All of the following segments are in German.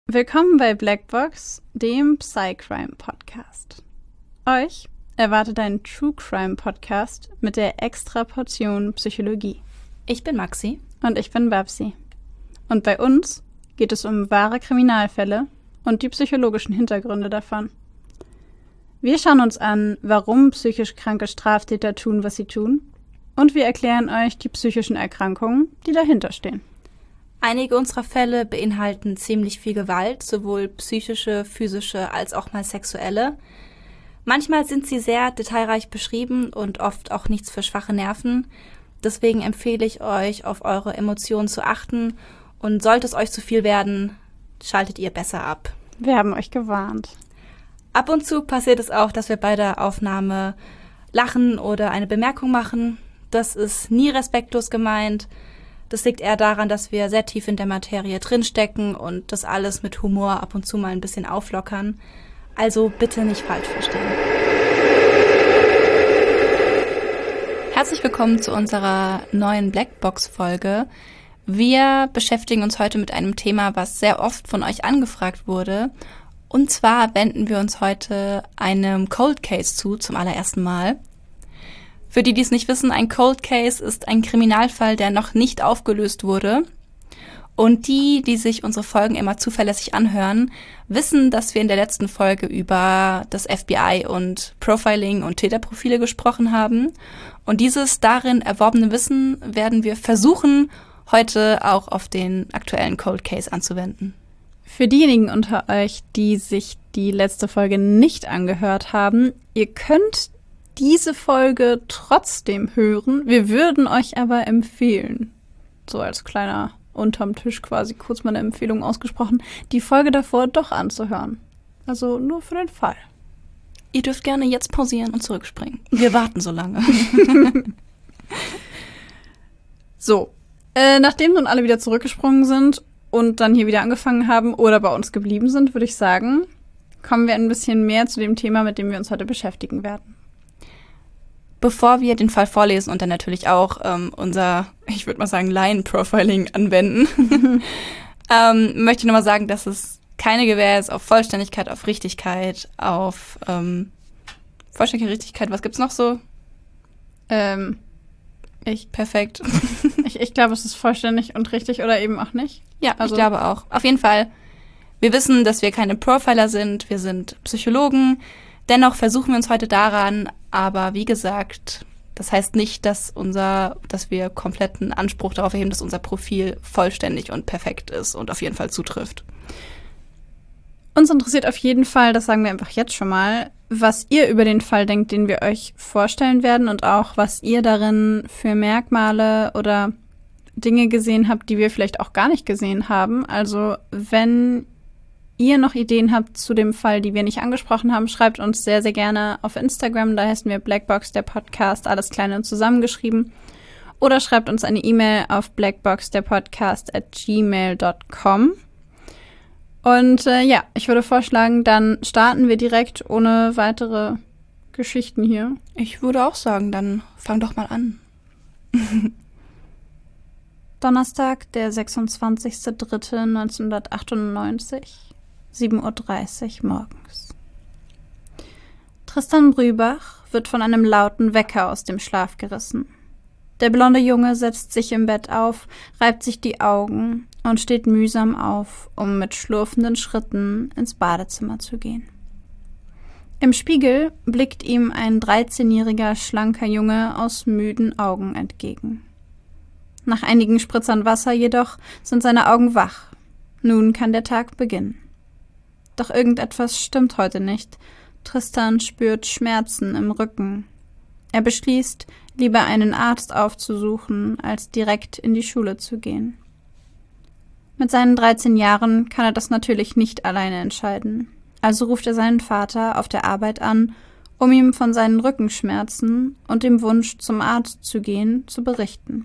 Willkommen bei Blackbox, dem Psycrime-Podcast. Euch erwartet ein True-Crime-Podcast mit der extra Portion Psychologie. Ich bin Maxi. Und ich bin Babsi. Und bei uns geht es um wahre Kriminalfälle und die psychologischen Hintergründe davon. Wir schauen uns an, warum psychisch kranke Straftäter tun, was sie tun. Und wir erklären euch die psychischen Erkrankungen, die dahinter stehen. Einige unserer Fälle beinhalten ziemlich viel Gewalt, sowohl psychische, physische als auch mal sexuelle. Manchmal sind sie sehr detailreich beschrieben und oft auch nichts für schwache Nerven. Deswegen empfehle ich euch, auf eure Emotionen zu achten. Und sollte es euch zu viel werden, schaltet ihr besser ab. Wir haben euch gewarnt. Ab und zu passiert es auch, dass wir bei der Aufnahme lachen oder eine Bemerkung machen. Das ist nie respektlos gemeint. Das liegt eher daran, dass wir sehr tief in der Materie drinstecken und das alles mit Humor ab und zu mal ein bisschen auflockern. Also bitte nicht falsch verstehen. Herzlich willkommen zu unserer neuen Blackbox-Folge. Wir beschäftigen uns heute mit einem Thema, was sehr oft von euch angefragt wurde. Und zwar wenden wir uns heute einem Cold Case zum allerersten Mal. Für die, die es nicht wissen, ein Cold Case ist ein Kriminalfall, der noch nicht aufgelöst wurde. Und die sich unsere Folgen immer zuverlässig anhören, wissen, dass wir in der letzten Folge über das FBI und Profiling und Täterprofile gesprochen haben. Und dieses darin erworbene Wissen werden wir versuchen, heute auch auf den aktuellen Cold Case anzuwenden. Für diejenigen unter euch, die sich die letzte Folge nicht angehört haben, ihr könnt diese Folge trotzdem hören. Wir würden euch aber empfehlen, so als kleiner unterm Tisch quasi kurz mal eine Empfehlung ausgesprochen, die Folge davor doch anzuhören. Also nur für den Fall. Ihr dürft gerne jetzt pausieren und zurückspringen. Wir warten so lange. So, nachdem nun alle wieder zurückgesprungen sind und dann hier wieder angefangen haben oder bei uns geblieben sind, würde ich sagen, kommen wir ein bisschen mehr zu dem Thema, mit dem wir uns heute beschäftigen werden. Bevor wir den Fall vorlesen und dann natürlich auch unser, ich würde mal sagen, Laien-Profiling anwenden, möchte ich nochmal sagen, dass es keine Gewähr ist auf Vollständigkeit, auf Richtigkeit, auf Vollständigkeit, Richtigkeit, was gibt's noch so? Perfekt. Ich glaube, es ist vollständig und richtig oder eben auch nicht. Ja, also, ich glaube auch. Auf jeden Fall, wir wissen, dass wir keine Profiler sind, wir sind Psychologen. Dennoch versuchen wir uns heute daran, aber wie gesagt, das heißt nicht, dass wir kompletten Anspruch darauf erheben, dass unser Profil vollständig und perfekt ist und auf jeden Fall zutrifft. Uns interessiert auf jeden Fall, das sagen wir einfach jetzt schon mal, was ihr über den Fall denkt, den wir euch vorstellen werden und auch, was ihr darin für Merkmale oder Dinge gesehen habt, die wir vielleicht auch gar nicht gesehen haben. Also wenn ihr noch Ideen habt zu dem Fall, die wir nicht angesprochen haben, schreibt uns sehr, sehr gerne auf Instagram. Da heißen wir Blackbox, der Podcast, alles klein und zusammengeschrieben. Oder schreibt uns eine E-Mail auf blackboxderpodcast@gmail.com. Und ich würde vorschlagen, dann starten wir direkt ohne weitere Geschichten hier. Ich würde auch sagen, dann fang doch mal an. Donnerstag, der 26.03.1998. 7:30 Uhr morgens. Tristan Brübach wird von einem lauten Wecker aus dem Schlaf gerissen. Der blonde Junge setzt sich im Bett auf, reibt sich die Augen und steht mühsam auf, um mit schlurfenden Schritten ins Badezimmer zu gehen. Im Spiegel blickt ihm ein 13-jähriger, schlanker Junge aus müden Augen entgegen. Nach einigen Spritzern Wasser jedoch sind seine Augen wach. Nun kann der Tag beginnen. Doch irgendetwas stimmt heute nicht. Tristan spürt Schmerzen im Rücken. Er beschließt, lieber einen Arzt aufzusuchen, als direkt in die Schule zu gehen. Mit seinen 13 Jahren kann er das natürlich nicht alleine entscheiden. Also ruft er seinen Vater auf der Arbeit an, um ihm von seinen Rückenschmerzen und dem Wunsch, zum Arzt zu gehen, zu berichten.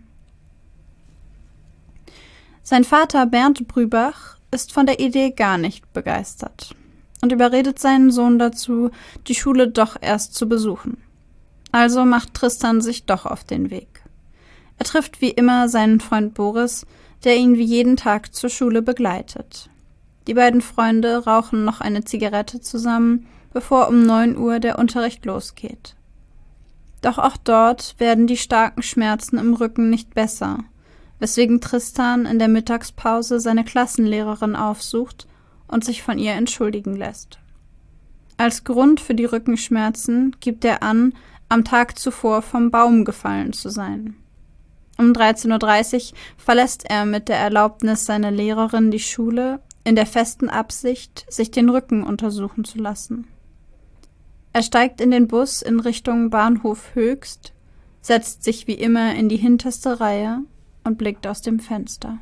Sein Vater Bernd Brübach ist von der Idee gar nicht begeistert und überredet seinen Sohn dazu, die Schule doch erst zu besuchen. Also macht Tristan sich doch auf den Weg. Er trifft wie immer seinen Freund Boris, der ihn wie jeden Tag zur Schule begleitet. Die beiden Freunde rauchen noch eine Zigarette zusammen, bevor um 9 Uhr der Unterricht losgeht. Doch auch dort werden die starken Schmerzen im Rücken nicht besser, weswegen Tristan in der Mittagspause seine Klassenlehrerin aufsucht und sich von ihr entschuldigen lässt. Als Grund für die Rückenschmerzen gibt er an, am Tag zuvor vom Baum gefallen zu sein. Um 13:30 Uhr verlässt er mit der Erlaubnis seiner Lehrerin die Schule, in der festen Absicht, sich den Rücken untersuchen zu lassen. Er steigt in den Bus in Richtung Bahnhof Höchst, setzt sich wie immer in die hinterste Reihe und blickt aus dem Fenster.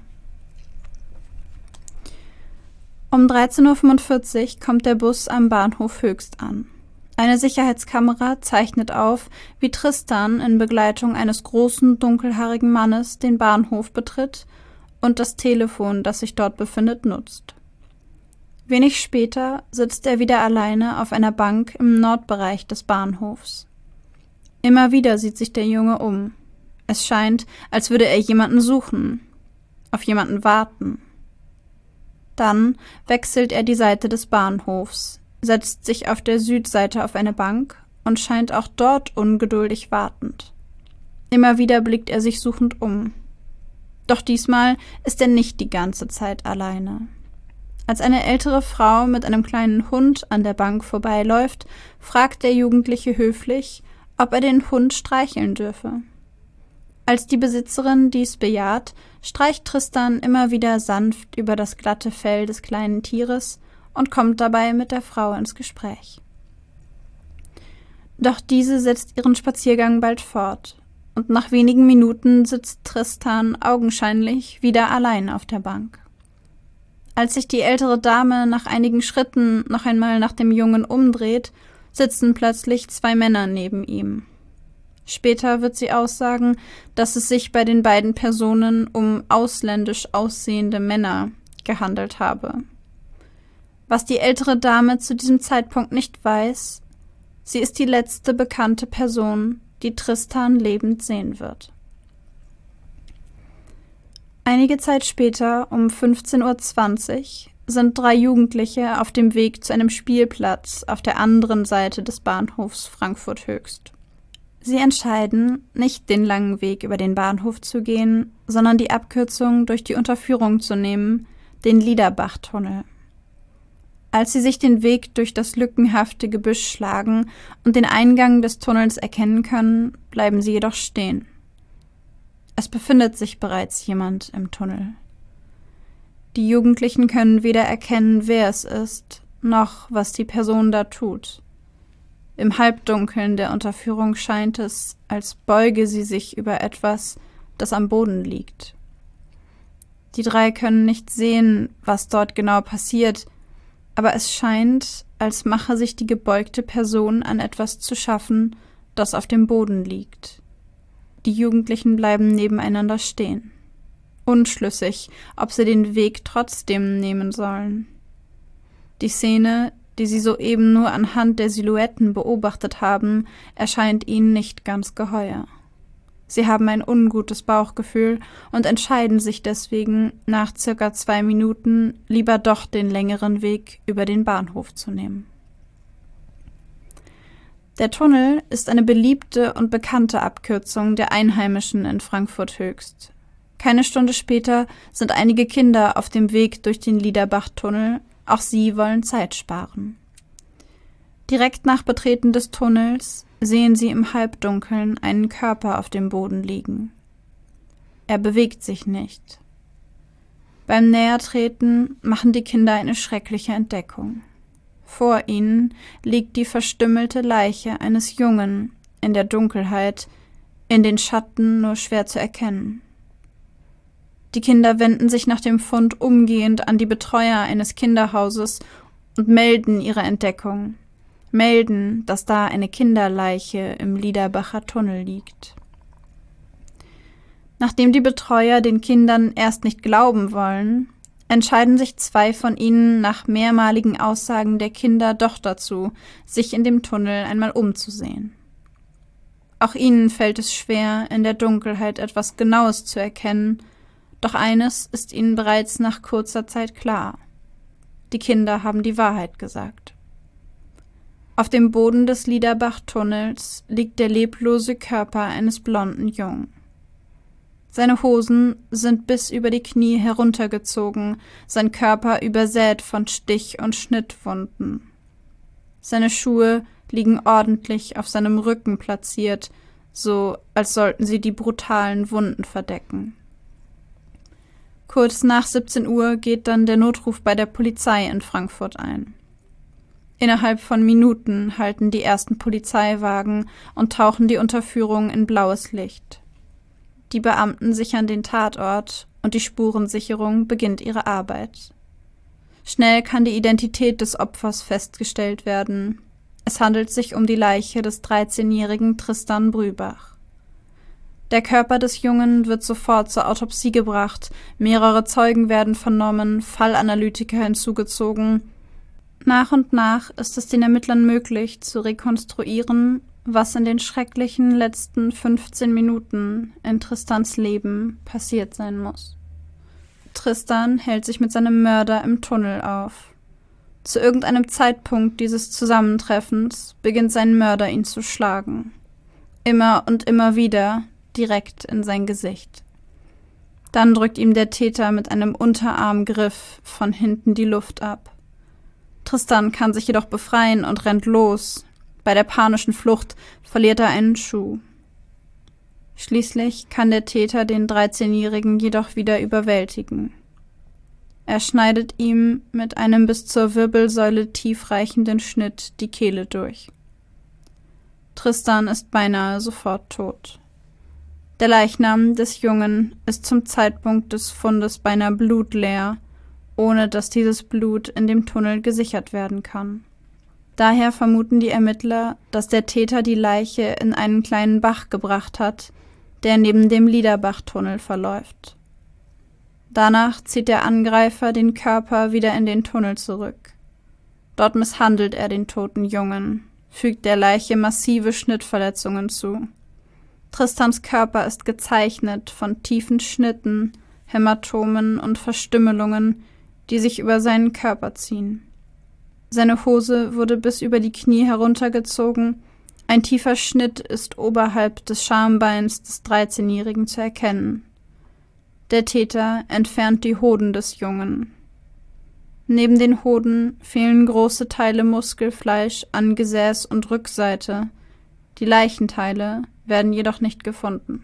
Um 13:45 Uhr kommt der Bus am Bahnhof Höchst an. Eine Sicherheitskamera zeichnet auf, wie Tristan in Begleitung eines großen, dunkelhaarigen Mannes den Bahnhof betritt und das Telefon, das sich dort befindet, nutzt. Wenig später sitzt er wieder alleine auf einer Bank im Nordbereich des Bahnhofs. Immer wieder sieht sich der Junge um. Es scheint, als würde er jemanden suchen, auf jemanden warten. Dann wechselt er die Seite des Bahnhofs, setzt sich auf der Südseite auf eine Bank und scheint auch dort ungeduldig wartend. Immer wieder blickt er sich suchend um. Doch diesmal ist er nicht die ganze Zeit alleine. Als eine ältere Frau mit einem kleinen Hund an der Bank vorbeiläuft, fragt der Jugendliche höflich, ob er den Hund streicheln dürfe. Als die Besitzerin dies bejaht, streicht Tristan immer wieder sanft über das glatte Fell des kleinen Tieres und kommt dabei mit der Frau ins Gespräch. Doch diese setzt ihren Spaziergang bald fort, und nach wenigen Minuten sitzt Tristan augenscheinlich wieder allein auf der Bank. Als sich die ältere Dame nach einigen Schritten noch einmal nach dem Jungen umdreht, sitzen plötzlich 2 Männer neben ihm. Später wird sie aussagen, dass es sich bei den beiden Personen um ausländisch aussehende Männer gehandelt habe. Was die ältere Dame zu diesem Zeitpunkt nicht weiß, sie ist die letzte bekannte Person, die Tristan lebend sehen wird. Einige Zeit später, um 15:20 Uhr, sind 3 Jugendliche auf dem Weg zu einem Spielplatz auf der anderen Seite des Bahnhofs Frankfurt Höchst. Sie entscheiden, nicht den langen Weg über den Bahnhof zu gehen, sondern die Abkürzung durch die Unterführung zu nehmen, den Liederbach-Tunnel. Als sie sich den Weg durch das lückenhafte Gebüsch schlagen und den Eingang des Tunnels erkennen können, bleiben sie jedoch stehen. Es befindet sich bereits jemand im Tunnel. Die Jugendlichen können weder erkennen, wer es ist, noch was die Person da tut. Im Halbdunkeln der Unterführung scheint es, als beuge sie sich über etwas, das am Boden liegt. Die 3 können nicht sehen, was dort genau passiert, aber es scheint, als mache sich die gebeugte Person an etwas zu schaffen, das auf dem Boden liegt. Die Jugendlichen bleiben nebeneinander stehen, unschlüssig, ob sie den Weg trotzdem nehmen sollen. Die Szene, die sie soeben nur anhand der Silhouetten beobachtet haben, erscheint ihnen nicht ganz geheuer. Sie haben ein ungutes Bauchgefühl und entscheiden sich deswegen, nach circa 2 Minuten lieber doch den längeren Weg über den Bahnhof zu nehmen. Der Tunnel ist eine beliebte und bekannte Abkürzung der Einheimischen in Frankfurt Höchst. Keine Stunde später sind einige Kinder auf dem Weg durch den Liederbach-Tunnel, auch sie wollen Zeit sparen. Direkt nach Betreten des Tunnels sehen sie im Halbdunkeln einen Körper auf dem Boden liegen. Er bewegt sich nicht. Beim Nähertreten machen die Kinder eine schreckliche Entdeckung. Vor ihnen liegt die verstümmelte Leiche eines Jungen, in der Dunkelheit, in den Schatten nur schwer zu erkennen. Die Kinder wenden sich nach dem Fund umgehend an die Betreuer eines Kinderhauses und melden ihre Entdeckung, melden, dass da eine Kinderleiche im Liederbacher Tunnel liegt. Nachdem die Betreuer den Kindern erst nicht glauben wollen, entscheiden sich 2 von ihnen nach mehrmaligen Aussagen der Kinder doch dazu, sich in dem Tunnel einmal umzusehen. Auch ihnen fällt es schwer, in der Dunkelheit etwas Genaues zu erkennen, doch eines ist ihnen bereits nach kurzer Zeit klar. Die Kinder haben die Wahrheit gesagt. Auf dem Boden des Liederbach-Tunnels liegt der leblose Körper eines blonden Jungen. Seine Hosen sind bis über die Knie heruntergezogen, sein Körper übersät von Stich- und Schnittwunden. Seine Schuhe liegen ordentlich auf seinem Rücken platziert, so als sollten sie die brutalen Wunden verdecken. Kurz nach 17 Uhr geht dann der Notruf bei der Polizei in Frankfurt ein. Innerhalb von Minuten halten die ersten Polizeiwagen und tauchen die Unterführung in blaues Licht. Die Beamten sichern den Tatort und die Spurensicherung beginnt ihre Arbeit. Schnell kann die Identität des Opfers festgestellt werden. Es handelt sich um die Leiche des 13-jährigen Tristan Brübach. Der Körper des Jungen wird sofort zur Autopsie gebracht, mehrere Zeugen werden vernommen, Fallanalytiker hinzugezogen. Nach und nach ist es den Ermittlern möglich, zu rekonstruieren, was in den schrecklichen letzten 15 Minuten in Tristans Leben passiert sein muss. Tristan hält sich mit seinem Mörder im Tunnel auf. Zu irgendeinem Zeitpunkt dieses Zusammentreffens beginnt sein Mörder ihn zu schlagen. Immer und immer wieder, direkt in sein Gesicht. Dann drückt ihm der Täter mit einem Unterarmgriff von hinten die Luft ab. Tristan kann sich jedoch befreien und rennt los. Bei der panischen Flucht verliert er einen Schuh. Schließlich kann der Täter den 13-Jährigen jedoch wieder überwältigen. Er schneidet ihm mit einem bis zur Wirbelsäule tiefreichenden Schnitt die Kehle durch. Tristan ist beinahe sofort tot. Der Leichnam des Jungen ist zum Zeitpunkt des Fundes beinahe blutleer, ohne dass dieses Blut in dem Tunnel gesichert werden kann. Daher vermuten die Ermittler, dass der Täter die Leiche in einen kleinen Bach gebracht hat, der neben dem Liederbach-Tunnel verläuft. Danach zieht der Angreifer den Körper wieder in den Tunnel zurück. Dort misshandelt er den toten Jungen, fügt der Leiche massive Schnittverletzungen zu. Tristans Körper ist gezeichnet von tiefen Schnitten, Hämatomen und Verstümmelungen, die sich über seinen Körper ziehen. Seine Hose wurde bis über die Knie heruntergezogen, ein tiefer Schnitt ist oberhalb des Schambeins des 13-Jährigen zu erkennen. Der Täter entfernt die Hoden des Jungen. Neben den Hoden fehlen große Teile Muskelfleisch an Gesäß und Rückseite. Die Leichenteile werden jedoch nicht gefunden.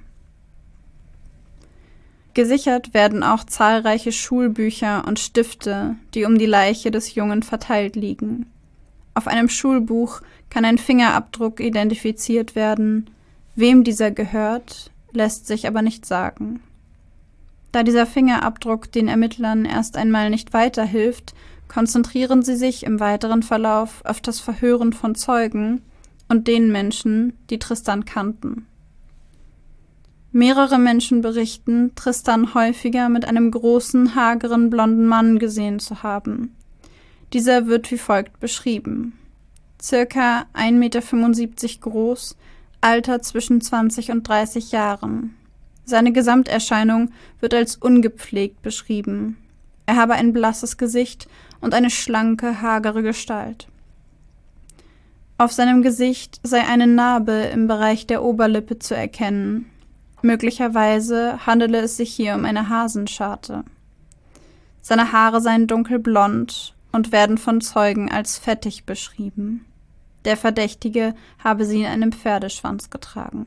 Gesichert werden auch zahlreiche Schulbücher und Stifte, die um die Leiche des Jungen verteilt liegen. Auf einem Schulbuch kann ein Fingerabdruck identifiziert werden. Wem dieser gehört, lässt sich aber nicht sagen. Da dieser Fingerabdruck den Ermittlern erst einmal nicht weiterhilft, konzentrieren sie sich im weiteren Verlauf auf das Verhören von Zeugen und den Menschen, die Tristan kannten. Mehrere Menschen berichten, Tristan häufiger mit einem großen, hageren, blonden Mann gesehen zu haben. Dieser wird wie folgt beschrieben: circa 1,75 Meter groß, Alter zwischen 20 und 30 Jahren. Seine Gesamterscheinung wird als ungepflegt beschrieben. Er habe ein blasses Gesicht und eine schlanke, hagere Gestalt. Auf seinem Gesicht sei eine Narbe im Bereich der Oberlippe zu erkennen. Möglicherweise handele es sich hier um eine Hasenscharte. Seine Haare seien dunkelblond und werden von Zeugen als fettig beschrieben. Der Verdächtige habe sie in einem Pferdeschwanz getragen.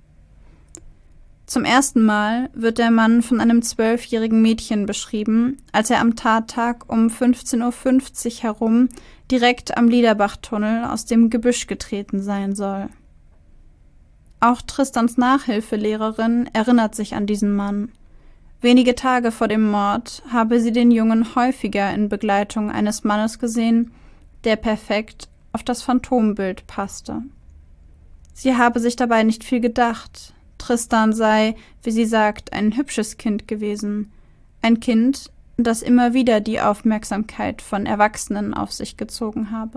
Zum ersten Mal wird der Mann von einem 12-jährigen Mädchen beschrieben, als er am Tattag um 15:50 Uhr herum direkt am Liederbach-Tunnel aus dem Gebüsch getreten sein soll. Auch Tristans Nachhilfelehrerin erinnert sich an diesen Mann. Wenige Tage vor dem Mord habe sie den Jungen häufiger in Begleitung eines Mannes gesehen, der perfekt auf das Phantombild passte. Sie habe sich dabei nicht viel gedacht. Tristan sei, wie sie sagt, ein hübsches Kind gewesen. Ein Kind, das immer wieder die Aufmerksamkeit von Erwachsenen auf sich gezogen habe.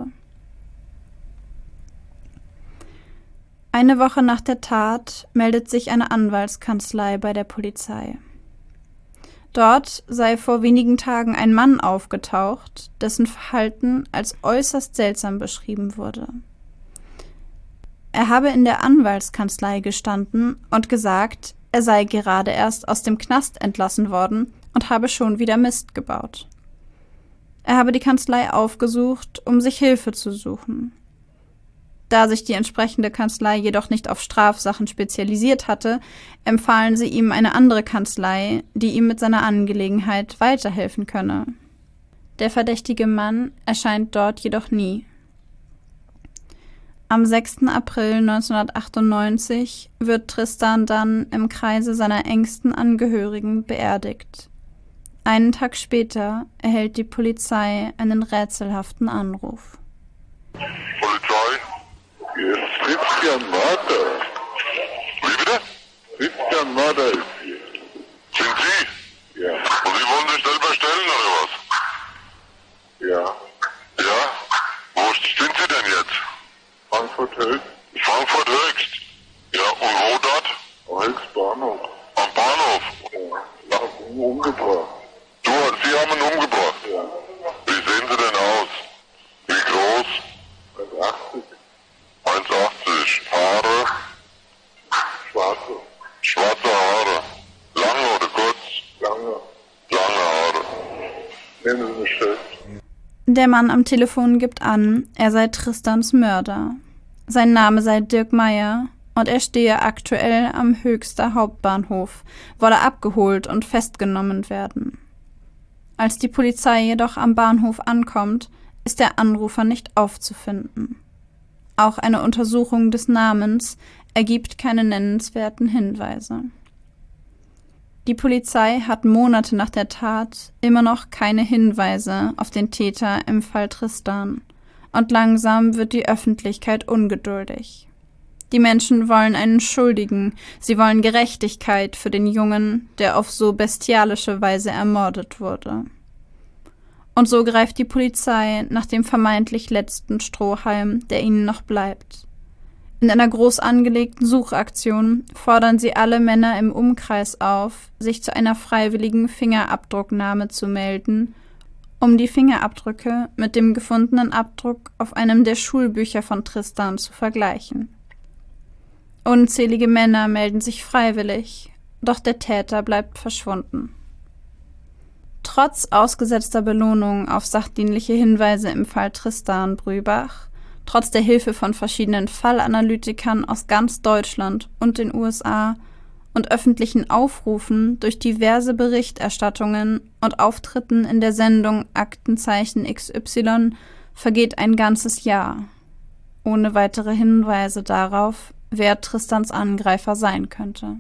Eine Woche nach der Tat meldet sich eine Anwaltskanzlei bei der Polizei. Dort sei vor wenigen Tagen ein Mann aufgetaucht, dessen Verhalten als äußerst seltsam beschrieben wurde. Er habe in der Anwaltskanzlei gestanden und gesagt, er sei gerade erst aus dem Knast entlassen worden und habe schon wieder Mist gebaut. Er habe die Kanzlei aufgesucht, um sich Hilfe zu suchen. Da sich die entsprechende Kanzlei jedoch nicht auf Strafsachen spezialisiert hatte, empfahlen sie ihm eine andere Kanzlei, die ihm mit seiner Angelegenheit weiterhelfen könne. Der verdächtige Mann erscheint dort jedoch nie. Am 6. April 1998 wird Tristan dann im Kreise seiner engsten Angehörigen beerdigt. Einen Tag später erhält die Polizei einen rätselhaften Anruf. Polizei? Hier ist Christian Marder. Wie bitte? Christian Marder ist hier. Sind Sie? Ja. Und Sie wollen sich selber stellen, oder was? Ja. Ja? Wo sind Sie denn jetzt? Frankfurt Höchst. Frankfurt Höchst? Ja, und wo dort? Höchst Bahnhof. Am Bahnhof? Ja. Umgebracht. Sie haben ihn umgebracht? Ja. Wie sehen Sie denn aus? Wie groß? 1,80. 1,80. Haare? Schwarze. Schwarze Haare. Lange oder kurz? Lange. Lange Haare. Nehmen Sie mich fest. Der Mann am Telefon gibt an, er sei Tristans Mörder. Sein Name sei Dirk Meyer und er stehe aktuell am Höchster Hauptbahnhof, wolle abgeholt und festgenommen werden. Als die Polizei jedoch am Bahnhof ankommt, ist der Anrufer nicht aufzufinden. Auch eine Untersuchung des Namens ergibt keine nennenswerten Hinweise. Die Polizei hat Monate nach der Tat immer noch keine Hinweise auf den Täter im Fall Tristan und langsam wird die Öffentlichkeit ungeduldig. Die Menschen wollen einen Schuldigen, sie wollen Gerechtigkeit für den Jungen, der auf so bestialische Weise ermordet wurde. Und so greift die Polizei nach dem vermeintlich letzten Strohhalm, der ihnen noch bleibt. In einer groß angelegten Suchaktion fordern sie alle Männer im Umkreis auf, sich zu einer freiwilligen Fingerabdrucknahme zu melden, um die Fingerabdrücke mit dem gefundenen Abdruck auf einem der Schulbücher von Tristan zu vergleichen. Unzählige Männer melden sich freiwillig, doch der Täter bleibt verschwunden. Trotz ausgesetzter Belohnung auf sachdienliche Hinweise im Fall Tristan Brübach, trotz der Hilfe von verschiedenen Fallanalytikern aus ganz Deutschland und den USA und öffentlichen Aufrufen durch diverse Berichterstattungen und Auftritten in der Sendung Aktenzeichen XY vergeht ein ganzes Jahr, ohne weitere Hinweise darauf, wer Tristans Angreifer sein könnte.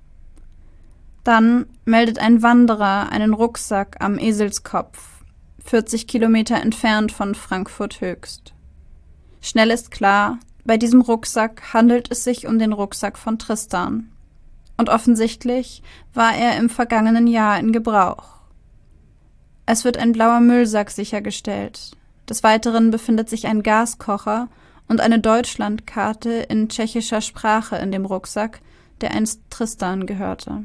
Dann meldet ein Wanderer einen Rucksack am Eselskopf, 40 Kilometer entfernt von Frankfurt Höchst. Schnell ist klar, bei diesem Rucksack handelt es sich um den Rucksack von Tristan. Und offensichtlich war er im vergangenen Jahr in Gebrauch. Es wird ein blauer Müllsack sichergestellt. Des Weiteren befindet sich ein Gaskocher und eine Deutschlandkarte in tschechischer Sprache in dem Rucksack, der einst Tristan gehörte.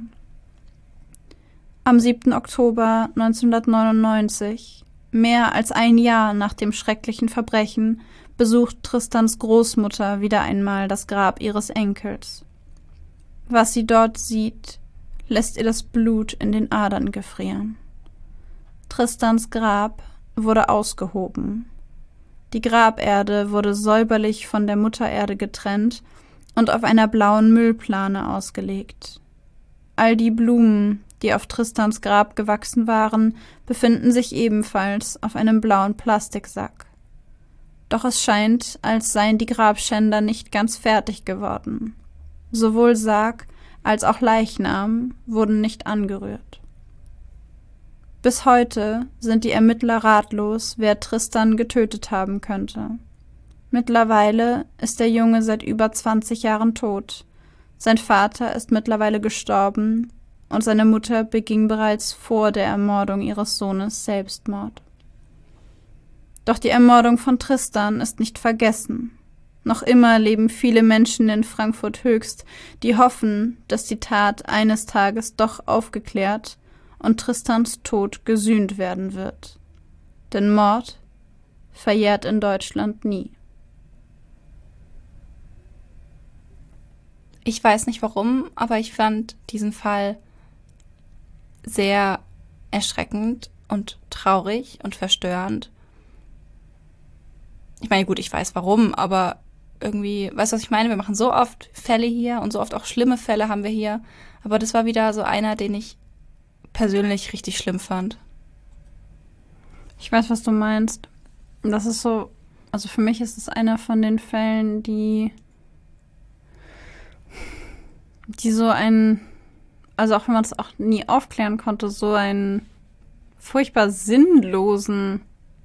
Am 7. Oktober 1999, mehr als ein Jahr nach dem schrecklichen Verbrechen, besucht Tristans Großmutter wieder einmal das Grab ihres Enkels. Was sie dort sieht, lässt ihr das Blut in den Adern gefrieren. Tristans Grab wurde ausgehoben. Die Graberde wurde säuberlich von der Muttererde getrennt und auf einer blauen Müllplane ausgelegt. All die Blumen, die auf Tristans Grab gewachsen waren, befinden sich ebenfalls auf einem blauen Plastiksack. Doch es scheint, als seien die Grabschänder nicht ganz fertig geworden. Sowohl Sarg als auch Leichnam wurden nicht angerührt. Bis heute sind die Ermittler ratlos, wer Tristan getötet haben könnte. Mittlerweile ist der Junge seit über 20 Jahren tot. Sein Vater ist mittlerweile gestorben und seine Mutter beging bereits vor der Ermordung ihres Sohnes Selbstmord. Doch die Ermordung von Tristan ist nicht vergessen. Noch immer leben viele Menschen in Frankfurt Höchst, die hoffen, dass die Tat eines Tages doch aufgeklärt und Tristans Tod gesühnt werden wird. Denn Mord verjährt in Deutschland nie. Ich weiß nicht warum, aber ich fand diesen Fall sehr erschreckend und traurig und verstörend. Ich meine, gut, ich weiß warum, aber irgendwie, weißt du, was ich meine? Wir machen so oft Fälle hier und so oft auch schlimme Fälle haben wir hier. Aber das war wieder so einer, den ich persönlich richtig schlimm fand. Ich weiß, was du meinst. Das ist so, also für mich ist es einer von den Fällen, die so einen, also auch wenn man es auch nie aufklären konnte, so einen furchtbar sinnlosen,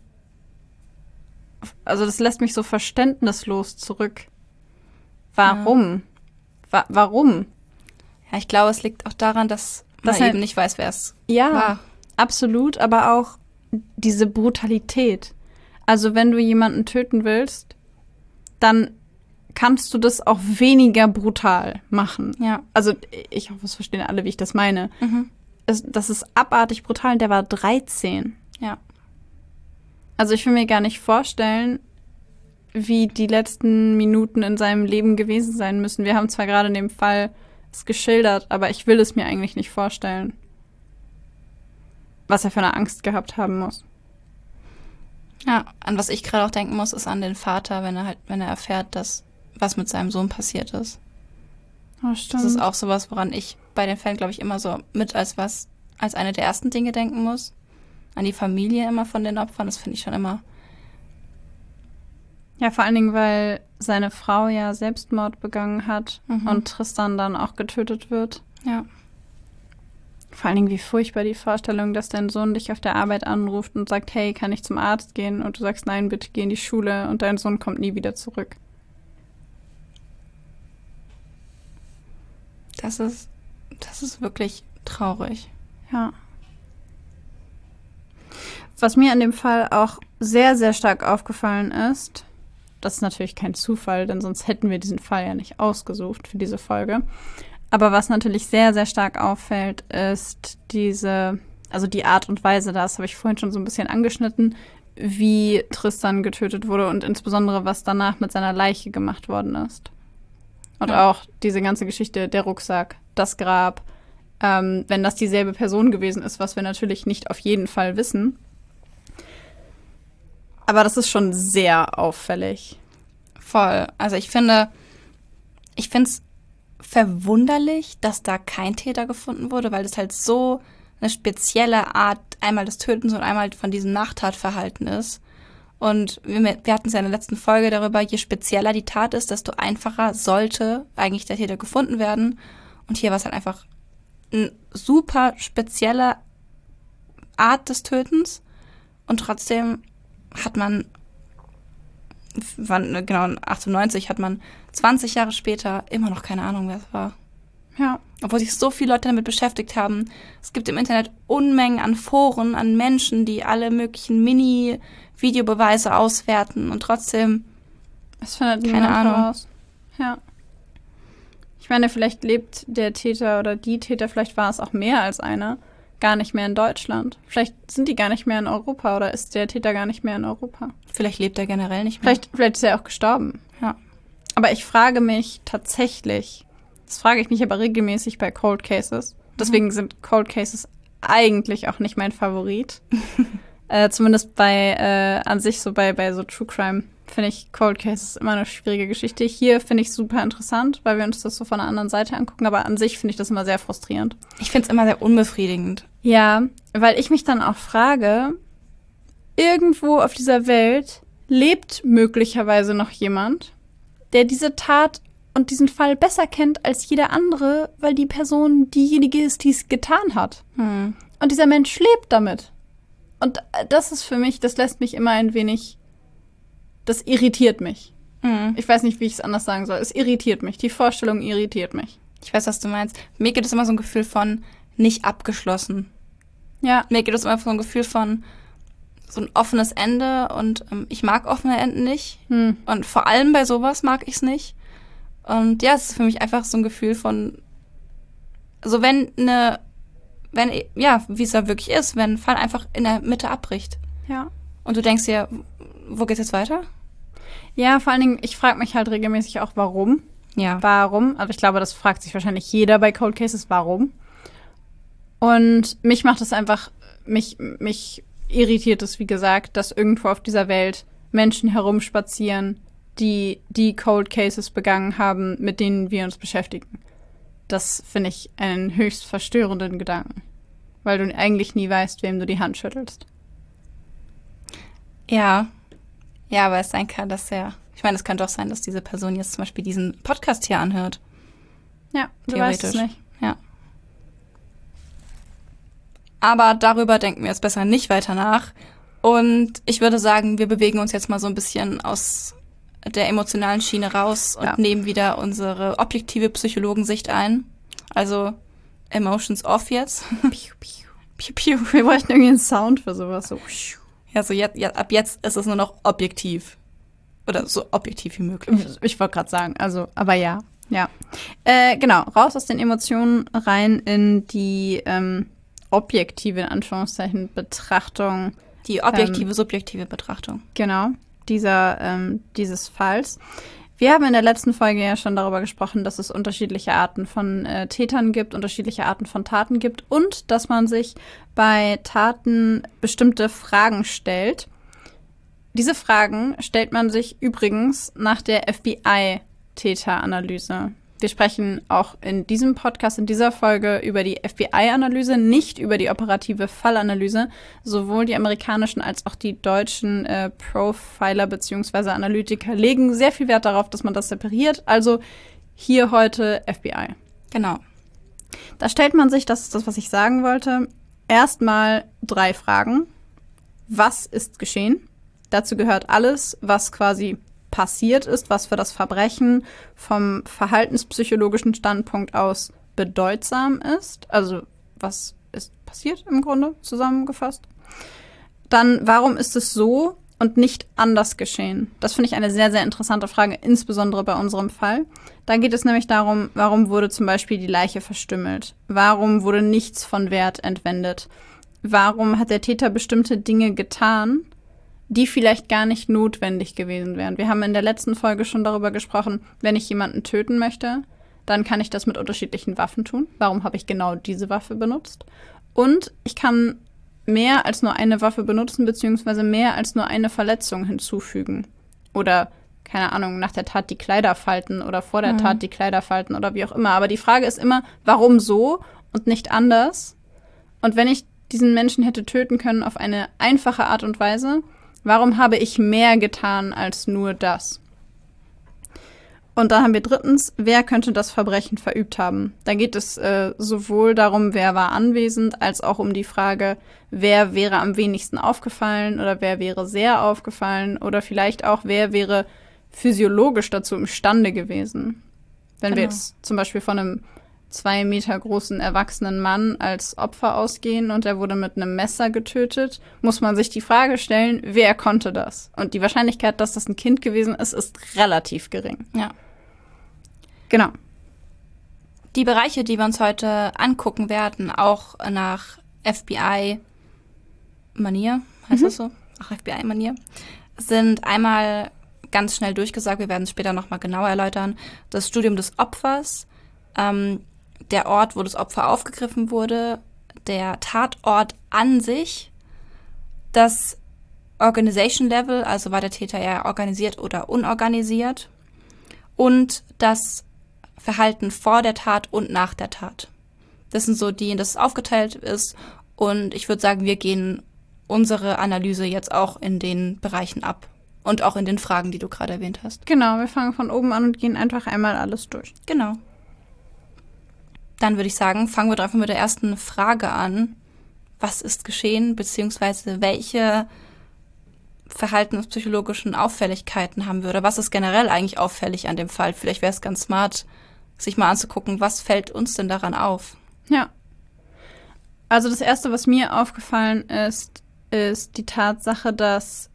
also das lässt mich so verständnislos zurück. Warum? Ja. Warum? Ja, ich glaube, es liegt auch daran, dass man eben nicht weiß, wer es war. Absolut, aber auch diese Brutalität. Also wenn du jemanden töten willst, dann kannst du das auch weniger brutal machen. Ja. Also ich hoffe, es verstehen alle, wie ich das meine. Mhm. Das ist abartig brutal und der war 13. Ja. Also ich will mir gar nicht vorstellen, wie die letzten Minuten in seinem Leben gewesen sein müssen. Wir haben zwar gerade in dem Fall es geschildert, aber ich will es mir eigentlich nicht vorstellen, was er für eine Angst gehabt haben muss. Ja, an was ich gerade auch denken muss, ist an den Vater, wenn er erfährt, dass was mit seinem Sohn passiert ist. Oh, stimmt. Das ist auch sowas, woran ich bei den Fällen, glaube ich, immer so mit als eine der ersten Dinge denken muss. An die Familie immer von den Opfern, das finde ich schon immer. Ja, vor allen Dingen, weil seine Frau ja Selbstmord begangen hat und Tristan dann auch getötet wird. Ja. Vor allen Dingen, wie furchtbar die Vorstellung, dass dein Sohn dich auf der Arbeit anruft und sagt, hey, kann ich zum Arzt gehen? Und du sagst, nein, bitte geh in die Schule und dein Sohn kommt nie wieder zurück. Das ist wirklich traurig. Ja. Was mir an dem Fall auch sehr, sehr stark aufgefallen ist, das ist natürlich kein Zufall, denn sonst hätten wir diesen Fall ja nicht ausgesucht für diese Folge. Aber was natürlich sehr, sehr stark auffällt, ist die Art und Weise, das habe ich vorhin schon so ein bisschen angeschnitten, wie Tristan getötet wurde und insbesondere, was danach mit seiner Leiche gemacht worden ist. Und auch diese ganze Geschichte, der Rucksack, das Grab, wenn das dieselbe Person gewesen ist, was wir natürlich nicht auf jeden Fall wissen. Aber das ist schon sehr auffällig. Voll. Also ich finde es verwunderlich, dass da kein Täter gefunden wurde, weil das halt so eine spezielle Art einmal des Tötens und einmal von diesem Nachtatverhalten ist. Und wir hatten es ja in der letzten Folge darüber, je spezieller die Tat ist, desto einfacher sollte eigentlich der Täter gefunden werden. Und hier war es halt einfach eine super spezielle Art des Tötens. Und trotzdem hat man, genau 98, hat man 20 Jahre später immer noch keine Ahnung, wer es war. Ja. Obwohl sich so viele Leute damit beschäftigt haben. Es gibt im Internet Unmengen an Foren, an Menschen, die alle möglichen Mini-Videobeweise auswerten und trotzdem es findet keine niemand Ahnung heraus. Ja. Ich meine, vielleicht lebt der Täter oder die Täter, vielleicht war es auch mehr als einer, gar nicht mehr in Deutschland. Vielleicht sind die gar nicht mehr in Europa oder ist der Täter gar nicht mehr in Europa. Vielleicht lebt er generell nicht mehr. Vielleicht ist er auch gestorben. Ja. Aber ich frage mich tatsächlich, das frage ich mich aber regelmäßig bei Cold Cases. Deswegen sind Cold Cases eigentlich auch nicht mein Favorit. Zumindest an sich so bei so True Crime finde ich Cold Cases immer eine schwierige Geschichte. Hier finde ich es super interessant, weil wir uns das so von einer anderen Seite angucken. Aber an sich finde ich das immer sehr frustrierend. Ich finde es immer sehr unbefriedigend. Ja, weil ich mich dann auch frage, irgendwo auf dieser Welt lebt möglicherweise noch jemand, der diese Tat und diesen Fall besser kennt als jeder andere, weil die Person diejenige ist, die es getan hat. Und dieser Mensch lebt damit. Und das ist für mich, das lässt mich immer ein wenig, das irritiert mich. Ich weiß nicht, wie ich es anders sagen soll. Es irritiert mich. Die Vorstellung irritiert mich. Ich weiß, was du meinst. Mir gibt es immer so ein Gefühl von nicht abgeschlossen. Ja. Mir gibt es immer so ein Gefühl von so ein offenes Ende und ich mag offene Enden nicht. Und vor allem bei sowas mag ich es nicht. Und ja, es ist für mich einfach so ein Gefühl von, also wenn eine wie es da wirklich ist, wenn ein Fall einfach in der Mitte abbricht. Ja. Und du denkst dir, wo geht's jetzt weiter? Ja, vor allen Dingen, ich frage mich halt regelmäßig auch, warum. Ja. Warum? Aber ich glaube, das fragt sich wahrscheinlich jeder bei Cold Cases, warum. Und mich macht es einfach, mich irritiert es, wie gesagt, dass irgendwo auf dieser Welt Menschen herumspazieren, die Cold Cases begangen haben, mit denen wir uns beschäftigen. Das finde ich einen höchst verstörenden Gedanken, weil du eigentlich nie weißt, wem du die Hand schüttelst. Ja. Ja, aber es sein kann, dass ich meine, es kann doch sein, dass diese Person jetzt zum Beispiel diesen Podcast hier anhört. Ja, du weißt es nicht. Ja. Aber darüber denken wir jetzt besser nicht weiter nach. Und ich würde sagen, wir bewegen uns jetzt mal so ein bisschen aus der emotionalen Schiene raus und nehmen wieder unsere objektive Psychologensicht ein. Also Emotions off jetzt. Piu, piu. Piu, piu. Wir bräuchten irgendwie einen Sound für sowas. So. Ja, so ab jetzt ist es nur noch objektiv. Oder so objektiv wie möglich. Ich wollte gerade sagen, also, aber ja. Genau, raus aus den Emotionen, rein in die objektive, in Anführungszeichen, Betrachtung. Die objektive, subjektive Betrachtung. Genau, dieses Falls. Wir haben in der letzten Folge ja schon darüber gesprochen, dass es unterschiedliche Arten von Tätern gibt, unterschiedliche Arten von Taten gibt und dass man sich bei Taten bestimmte Fragen stellt. Diese Fragen stellt man sich übrigens nach der FBI-Täteranalyse. Wir sprechen auch in diesem Podcast, in dieser Folge über die FBI-Analyse, nicht über die operative Fallanalyse. Sowohl die amerikanischen als auch die deutschen Profiler bzw. Analytiker legen sehr viel Wert darauf, dass man das separiert. Also hier heute FBI. Genau. Da stellt man sich, das ist das, was ich sagen wollte, erstmal 3 Fragen. Was ist geschehen? Dazu gehört alles, was quasi passiert ist, was für das Verbrechen vom verhaltenspsychologischen Standpunkt aus bedeutsam ist. Also was ist passiert im Grunde zusammengefasst. Dann, warum ist es so und nicht anders geschehen? Das finde ich eine sehr, sehr interessante Frage, insbesondere bei unserem Fall. Da geht es nämlich darum, warum wurde zum Beispiel die Leiche verstümmelt? Warum wurde nichts von Wert entwendet? Warum hat der Täter bestimmte Dinge getan, die vielleicht gar nicht notwendig gewesen wären? Wir haben in der letzten Folge schon darüber gesprochen, wenn ich jemanden töten möchte, dann kann ich das mit unterschiedlichen Waffen tun. Warum habe ich genau diese Waffe benutzt? Und ich kann mehr als nur eine Waffe benutzen, beziehungsweise mehr als nur eine Verletzung hinzufügen. Oder, keine Ahnung, nach der Tat die Kleider falten oder vor der Tat die Kleider falten oder wie auch immer. Aber die Frage ist immer, warum so und nicht anders? Und wenn ich diesen Menschen hätte töten können auf eine einfache Art und Weise, warum habe ich mehr getan als nur das? Und dann haben wir drittens, wer könnte das Verbrechen verübt haben? Da geht es sowohl darum, wer war anwesend, als auch um die Frage, wer wäre am wenigsten aufgefallen oder wer wäre sehr aufgefallen oder vielleicht auch, wer wäre physiologisch dazu imstande gewesen. Wenn wir jetzt zum Beispiel von einem 2 Meter großen erwachsenen Mann als Opfer ausgehen und er wurde mit einem Messer getötet, muss man sich die Frage stellen, wer konnte das? Und die Wahrscheinlichkeit, dass das ein Kind gewesen ist, ist relativ gering. Ja. Genau. Die Bereiche, die wir uns heute angucken werden, auch nach FBI-Manier, heißt das so? Ach, FBI-Manier, sind einmal ganz schnell durchgesagt, wir werden es später nochmal genauer erläutern, das Studium des Opfers, der Ort, wo das Opfer aufgegriffen wurde, der Tatort an sich, das Organization Level, also war der Täter eher organisiert oder unorganisiert, und das Verhalten vor der Tat und nach der Tat. Das sind so die, in das es aufgeteilt ist, und ich würde sagen, wir gehen unsere Analyse jetzt auch in den Bereichen ab und auch in den Fragen, die du gerade erwähnt hast. Genau, wir fangen von oben an und gehen einfach einmal alles durch. Genau. Dann würde ich sagen, fangen wir doch einfach mit der ersten Frage an. Was ist geschehen, beziehungsweise welche verhaltenspsychologischen Auffälligkeiten haben wir? Oder was ist generell eigentlich auffällig an dem Fall? Vielleicht wäre es ganz smart, sich mal anzugucken, was fällt uns denn daran auf? Ja. Also das Erste, was mir aufgefallen ist die Tatsache, dass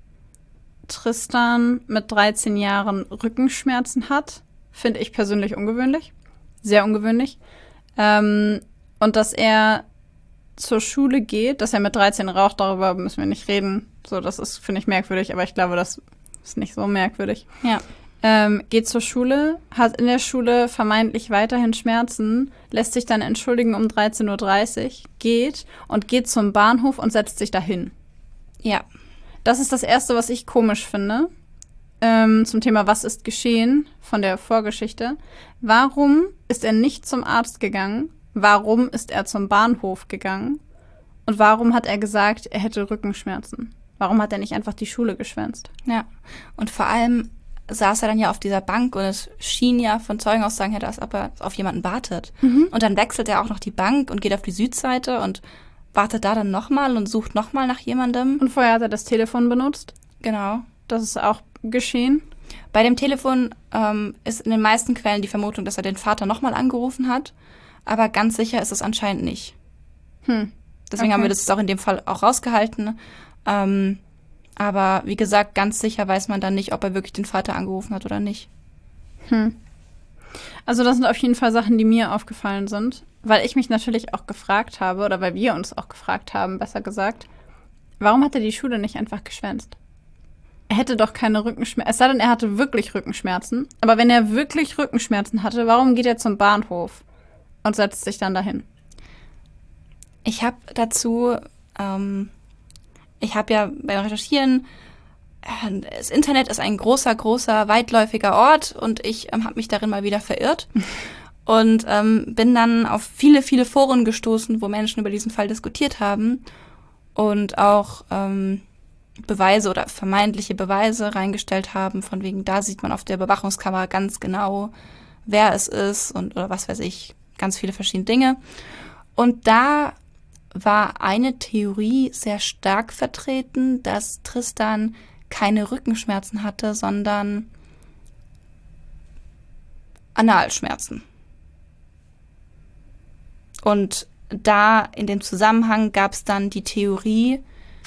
Tristan mit 13 Jahren Rückenschmerzen hat. Finde ich persönlich ungewöhnlich. Sehr ungewöhnlich. Und dass er zur Schule geht, dass er mit 13 raucht, darüber müssen wir nicht reden. So, das ist, finde ich, merkwürdig, aber ich glaube, das ist nicht so merkwürdig. Ja. Geht zur Schule, hat in der Schule vermeintlich weiterhin Schmerzen, lässt sich dann entschuldigen um 13:30 Uhr, geht zum Bahnhof und setzt sich dahin. Ja. Das ist das Erste, was ich komisch finde, zum Thema was ist geschehen von der Vorgeschichte. Warum ist er nicht zum Arzt gegangen? Warum ist er zum Bahnhof gegangen? Und warum hat er gesagt, er hätte Rückenschmerzen? Warum hat er nicht einfach die Schule geschwänzt? Ja. Und vor allem saß er dann ja auf dieser Bank und es schien ja von Zeugenaussagen her, als ob er auf jemanden wartet. Und dann wechselt er auch noch die Bank und geht auf die Südseite und wartet da dann nochmal und sucht nochmal nach jemandem. Und vorher hat er das Telefon benutzt. Genau. Das ist auch geschehen. Bei dem Telefon ist in den meisten Quellen die Vermutung, dass er den Vater nochmal angerufen hat. Aber ganz sicher ist es anscheinend nicht. Deswegen haben wir das jetzt auch in dem Fall auch rausgehalten. Aber wie gesagt, ganz sicher weiß man dann nicht, ob er wirklich den Vater angerufen hat oder nicht. Also das sind auf jeden Fall Sachen, die mir aufgefallen sind. Weil ich mich natürlich auch gefragt habe, oder weil wir uns auch gefragt haben, besser gesagt, warum hat er die Schule nicht einfach geschwänzt? Er hätte doch keine Rückenschmerzen. Es sei denn, er hatte wirklich Rückenschmerzen. Aber wenn er wirklich Rückenschmerzen hatte, warum geht er zum Bahnhof und setzt sich dann dahin? Ich habe dazu, ich habe ja beim Recherchieren, das Internet ist ein großer, weitläufiger Ort und ich habe mich darin mal wieder verirrt und bin dann auf viele Foren gestoßen, wo Menschen über diesen Fall diskutiert haben und auch Beweise oder vermeintliche Beweise reingestellt haben, von wegen, da sieht man auf der Überwachungskamera ganz genau, wer es ist und oder was weiß ich, ganz viele verschiedene Dinge. Und da war eine Theorie sehr stark vertreten, dass Tristan keine Rückenschmerzen hatte, sondern Analschmerzen. Und da in dem Zusammenhang gab es dann die Theorie,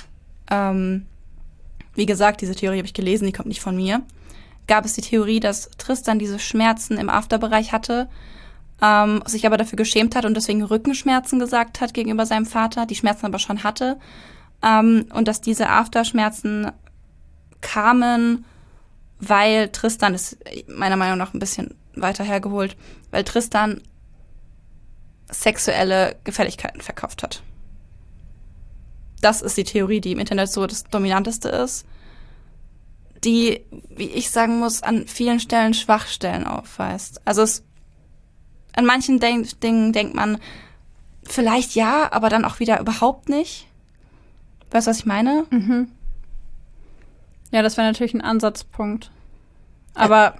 wie gesagt, diese Theorie habe ich gelesen, die kommt nicht von mir, gab es die Theorie, dass Tristan diese Schmerzen im Afterbereich hatte, sich aber dafür geschämt hat und deswegen Rückenschmerzen gesagt hat gegenüber seinem Vater, die Schmerzen aber schon hatte, und dass diese Afterschmerzen kamen, weil Tristan, ist meiner Meinung nach ein bisschen weiter hergeholt, weil Tristan sexuelle Gefälligkeiten verkauft hat. Das ist die Theorie, die im Internet so das Dominanteste ist, die, wie ich sagen muss, an vielen Stellen Schwachstellen aufweist. Also an manchen Dingen denkt man, vielleicht ja, aber dann auch wieder überhaupt nicht. Weißt du, was ich meine? Ja, das wäre natürlich ein Ansatzpunkt. Aber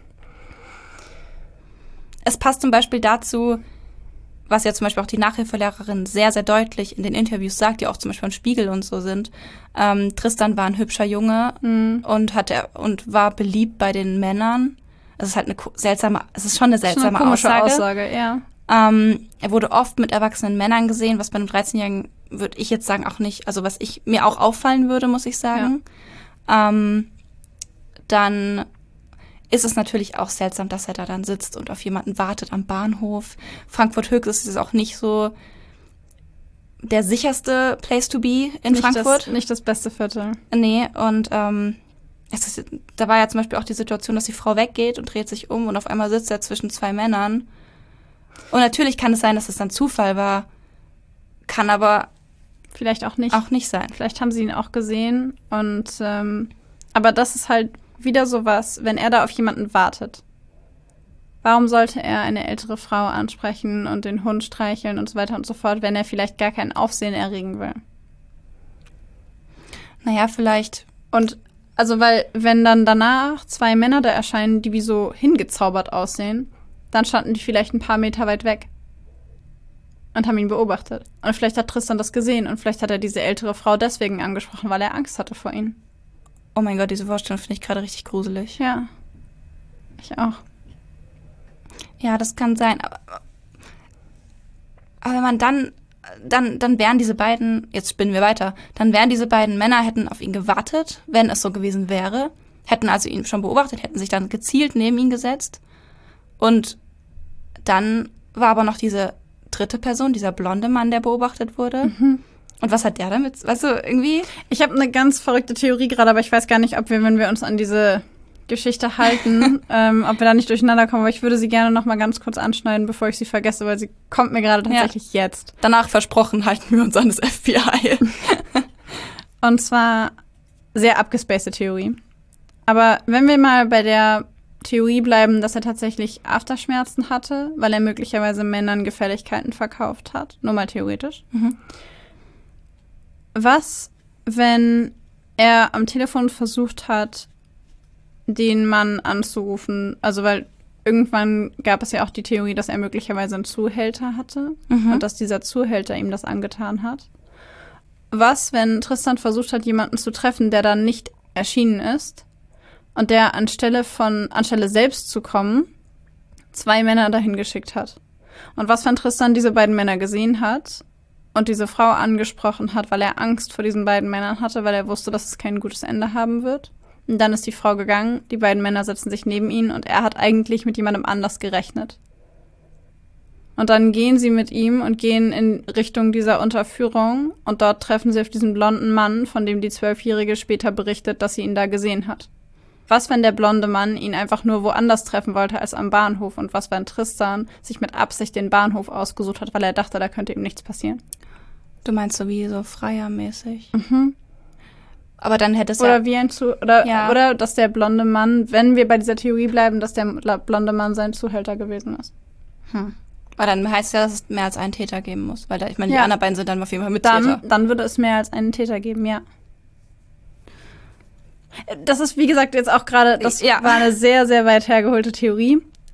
es passt zum Beispiel dazu, was ja zum Beispiel auch die Nachhilfelehrerin sehr, sehr deutlich in den Interviews sagt, die auch zum Beispiel im Spiegel und so sind. Tristan war ein hübscher Junge und war beliebt bei den Männern. Es ist halt es ist schon eine seltsame Aussage, ja. Er wurde oft mit erwachsenen Männern gesehen, was bei einem 13-Jährigen, würde ich jetzt sagen, auch nicht, also was mir auch auffallen würde, muss ich sagen. Ja. Dann ist es natürlich auch seltsam, dass er da dann sitzt und auf jemanden wartet am Bahnhof. Frankfurt Höchst ist auch nicht so der sicherste Place to be in Frankfurt. Nicht das beste Viertel. Nee, und da war ja zum Beispiel auch die Situation, dass die Frau weggeht und dreht sich um und auf einmal sitzt er zwischen zwei Männern. Und natürlich kann es sein, dass es dann Zufall war, kann aber vielleicht auch nicht sein. Vielleicht haben sie ihn auch gesehen und aber das ist halt wieder sowas, wenn er da auf jemanden wartet. Warum sollte er eine ältere Frau ansprechen und den Hund streicheln und so weiter und so fort, wenn er vielleicht gar kein Aufsehen erregen will? Naja, vielleicht. Und also, weil wenn dann danach zwei Männer da erscheinen, die wie so hingezaubert aussehen, dann standen die vielleicht ein paar Meter weit weg und haben ihn beobachtet. Und vielleicht hat Tristan das gesehen und vielleicht hat er diese ältere Frau deswegen angesprochen, weil er Angst hatte vor ihnen. Oh mein Gott, diese Vorstellung finde ich gerade richtig gruselig. Ja, ich auch. Ja, das kann sein. Aber wenn man dann wären diese beiden, jetzt spinnen wir weiter, dann wären diese beiden Männer, hätten auf ihn gewartet, wenn es so gewesen wäre, hätten also ihn schon beobachtet, hätten sich dann gezielt neben ihn gesetzt und dann war aber noch diese dritte Person, dieser blonde Mann, der beobachtet wurde. Und was hat der damit? Weißt du, irgendwie? Ich habe eine ganz verrückte Theorie gerade, aber ich weiß gar nicht, ob wir, wenn wir uns an diese Geschichte halten, ob wir da nicht durcheinander kommen. Aber ich würde sie gerne noch mal ganz kurz anschneiden, bevor ich sie vergesse, weil sie kommt mir gerade tatsächlich jetzt. Danach versprochen, halten wir uns an das FBI. Und zwar sehr abgespacede Theorie. Aber wenn wir mal bei der Theorie bleiben, dass er tatsächlich Afterschmerzen hatte, weil er möglicherweise Männern Gefälligkeiten verkauft hat. Nur mal theoretisch. Was, wenn er am Telefon versucht hat, den Mann anzurufen? Also, weil irgendwann gab es ja auch die Theorie, dass er möglicherweise einen Zuhälter hatte und dass dieser Zuhälter ihm das angetan hat. Was, wenn Tristan versucht hat, jemanden zu treffen, der dann nicht erschienen ist und der anstelle selbst zu kommen, 2 Männer dahin geschickt hat? Und was, wenn Tristan diese beiden Männer gesehen hat und diese Frau angesprochen hat, weil er Angst vor diesen beiden Männern hatte, weil er wusste, dass es kein gutes Ende haben wird? Und dann ist die Frau gegangen, die beiden Männer setzen sich neben ihn und er hat eigentlich mit jemandem anders gerechnet. Und dann gehen sie mit ihm und gehen in Richtung dieser Unterführung und dort treffen sie auf diesen blonden Mann, von dem die 12-Jährige später berichtet, dass sie ihn da gesehen hat. Was, wenn der blonde Mann ihn einfach nur woanders treffen wollte als am Bahnhof? Und was, wenn Tristan sich mit Absicht den Bahnhof ausgesucht hat, weil er dachte, da könnte ihm nichts passieren? Du meinst so wie so freiermäßig? Aber dann hätte es Oder oder dass der blonde Mann, wenn wir bei dieser Theorie bleiben, dass der blonde Mann sein Zuhälter gewesen ist. Aber dann heißt ja, dass es mehr als einen Täter geben muss. Weil ich meine, die anderen beiden sind dann auf jeden Fall Mittäter. Dann würde es mehr als einen Täter geben, ja. Das ist, wie gesagt, jetzt auch gerade, das war eine sehr, sehr weit hergeholte Theorie.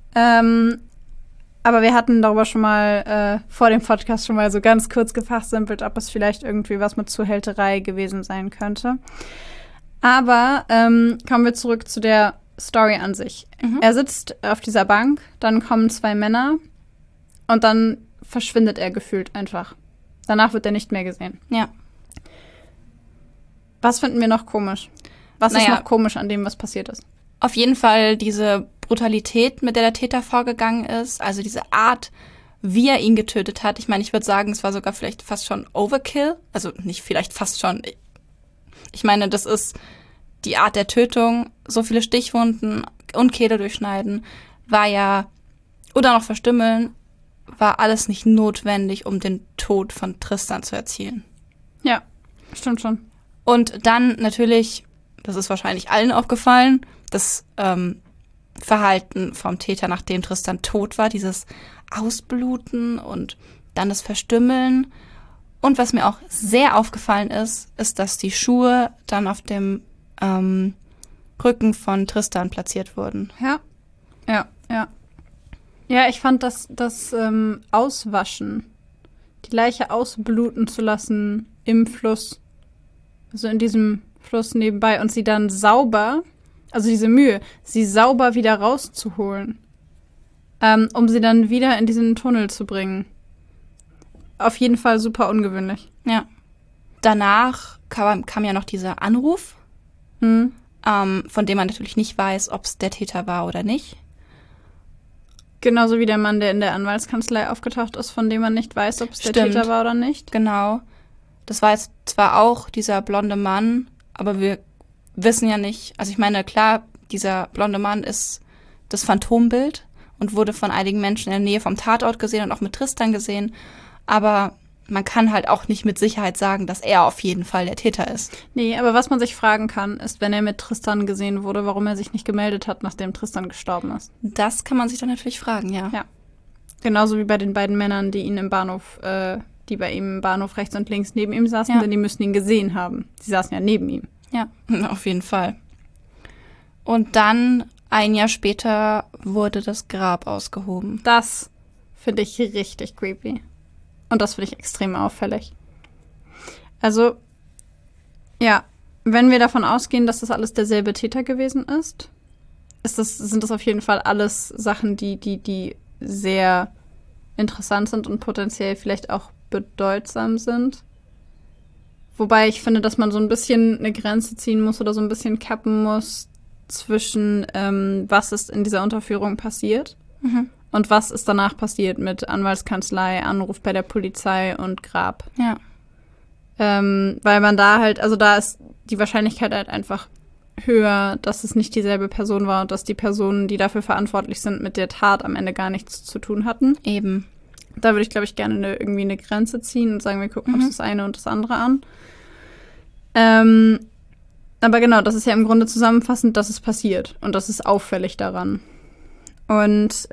Aber wir hatten darüber schon mal vor dem Podcast schon mal so ganz kurz gefachsimpelt, ob es vielleicht irgendwie was mit Zuhälterei gewesen sein könnte. Aber kommen wir zurück zu der Story an sich. Er sitzt auf dieser Bank, dann kommen 2 Männer und dann verschwindet er gefühlt einfach. Danach wird er nicht mehr gesehen. Ja. Was finden wir noch komisch? Was ist noch komisch an dem, was passiert ist? Auf jeden Fall diese Brutalität, mit der der Täter vorgegangen ist, also diese Art, wie er ihn getötet hat. Ich meine, ich würde sagen, es war sogar vielleicht fast schon Overkill. Also nicht vielleicht fast schon. Ich meine, das ist die Art der Tötung. So viele Stichwunden und Kehle durchschneiden oder noch verstümmeln, war alles nicht notwendig, um den Tod von Tristan zu erzielen. Ja, stimmt schon. Und dann natürlich, das ist wahrscheinlich allen aufgefallen, das Verhalten vom Täter, nachdem Tristan tot war, dieses Ausbluten und dann das Verstümmeln. Und was mir auch sehr aufgefallen ist, dass die Schuhe dann auf dem Rücken von Tristan platziert wurden. Ja. Ja, ich fand das Auswaschen, die Leiche ausbluten zu lassen im Fluss, also in diesem Fluss nebenbei und sie dann sauber, also diese Mühe, sie sauber wieder rauszuholen, um sie dann wieder in diesen Tunnel zu bringen. Auf jeden Fall super ungewöhnlich. Ja. Danach kam ja noch dieser Anruf, von dem man natürlich nicht weiß, ob es der Täter war oder nicht. Genauso wie der Mann, der in der Anwaltskanzlei aufgetaucht ist, von dem man nicht weiß, ob es der Täter war oder nicht. Genau. Das war jetzt zwar auch dieser blonde Mann, aber wir wissen ja nicht, also ich meine, klar, dieser blonde Mann ist das Phantombild und wurde von einigen Menschen in der Nähe vom Tatort gesehen und auch mit Tristan gesehen, aber man kann halt auch nicht mit Sicherheit sagen, dass er auf jeden Fall der Täter ist. Nee, aber was man sich fragen kann, ist, wenn er mit Tristan gesehen wurde, warum er sich nicht gemeldet hat, nachdem Tristan gestorben ist. Das kann man sich dann natürlich fragen, ja. Ja. Genauso wie bei den beiden Männern, die ihn im Bahnhof, die bei ihm im Bahnhof rechts und links neben ihm saßen, denn die müssen ihn gesehen haben. Sie saßen ja neben ihm. Ja, auf jeden Fall. Und dann, ein Jahr später, wurde das Grab ausgehoben. Das finde ich richtig creepy. Und das finde ich extrem auffällig. Also, ja, wenn wir davon ausgehen, dass das alles derselbe Täter gewesen ist, sind das auf jeden Fall alles Sachen, die sehr interessant sind und potenziell vielleicht auch bedeutsam sind. Wobei ich finde, dass man so ein bisschen eine Grenze ziehen muss oder so ein bisschen kappen muss zwischen, was ist in dieser Unterführung passiert Und was ist danach passiert mit Anwaltskanzlei, Anruf bei der Polizei und Grab? Ja. Weil man da halt, also da ist die Wahrscheinlichkeit halt einfach höher, dass es nicht dieselbe Person war und dass die Personen, die dafür verantwortlich sind, mit der Tat am Ende gar nichts zu tun hatten. Eben. Da würde ich, glaube ich, gerne irgendwie eine Grenze ziehen und sagen, wir gucken uns das eine und das andere an. Aber genau, das ist ja im Grunde zusammenfassend, dass es passiert. Und das ist auffällig daran. Und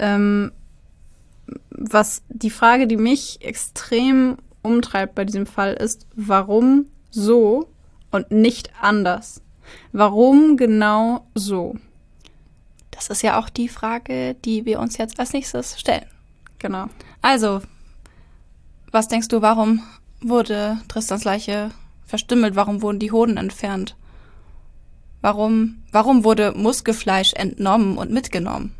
was die Frage, die mich extrem umtreibt bei diesem Fall, ist, warum so und nicht anders? Warum genau so? Das ist ja auch die Frage, die wir uns jetzt als nächstes stellen. Genau. Also, was denkst du, warum wurde Tristans Leiche verstümmelt? Warum wurden die Hoden entfernt? Warum wurde Muskelfleisch entnommen und mitgenommen?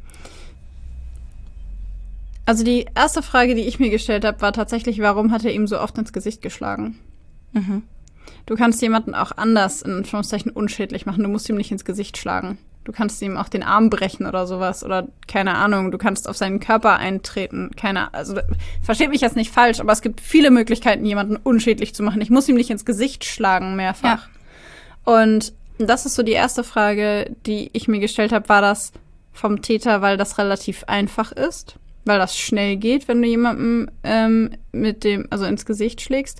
Also die erste Frage, die ich mir gestellt habe, war tatsächlich, warum hat er ihm so oft ins Gesicht geschlagen? Mhm. Du kannst jemanden auch anders, in Anführungszeichen, unschädlich machen. Du musst ihm nicht ins Gesicht schlagen. Du kannst ihm auch den Arm brechen oder sowas. Oder, keine Ahnung, du kannst auf seinen Körper eintreten. Also, versteht mich jetzt nicht falsch, aber es gibt viele Möglichkeiten, jemanden unschädlich zu machen. Ich muss ihm nicht ins Gesicht schlagen, mehrfach. Ja. Und das ist so die erste Frage, die ich mir gestellt habe. War das vom Täter, weil das relativ einfach ist? Weil das schnell geht, wenn du jemandem ins Gesicht schlägst?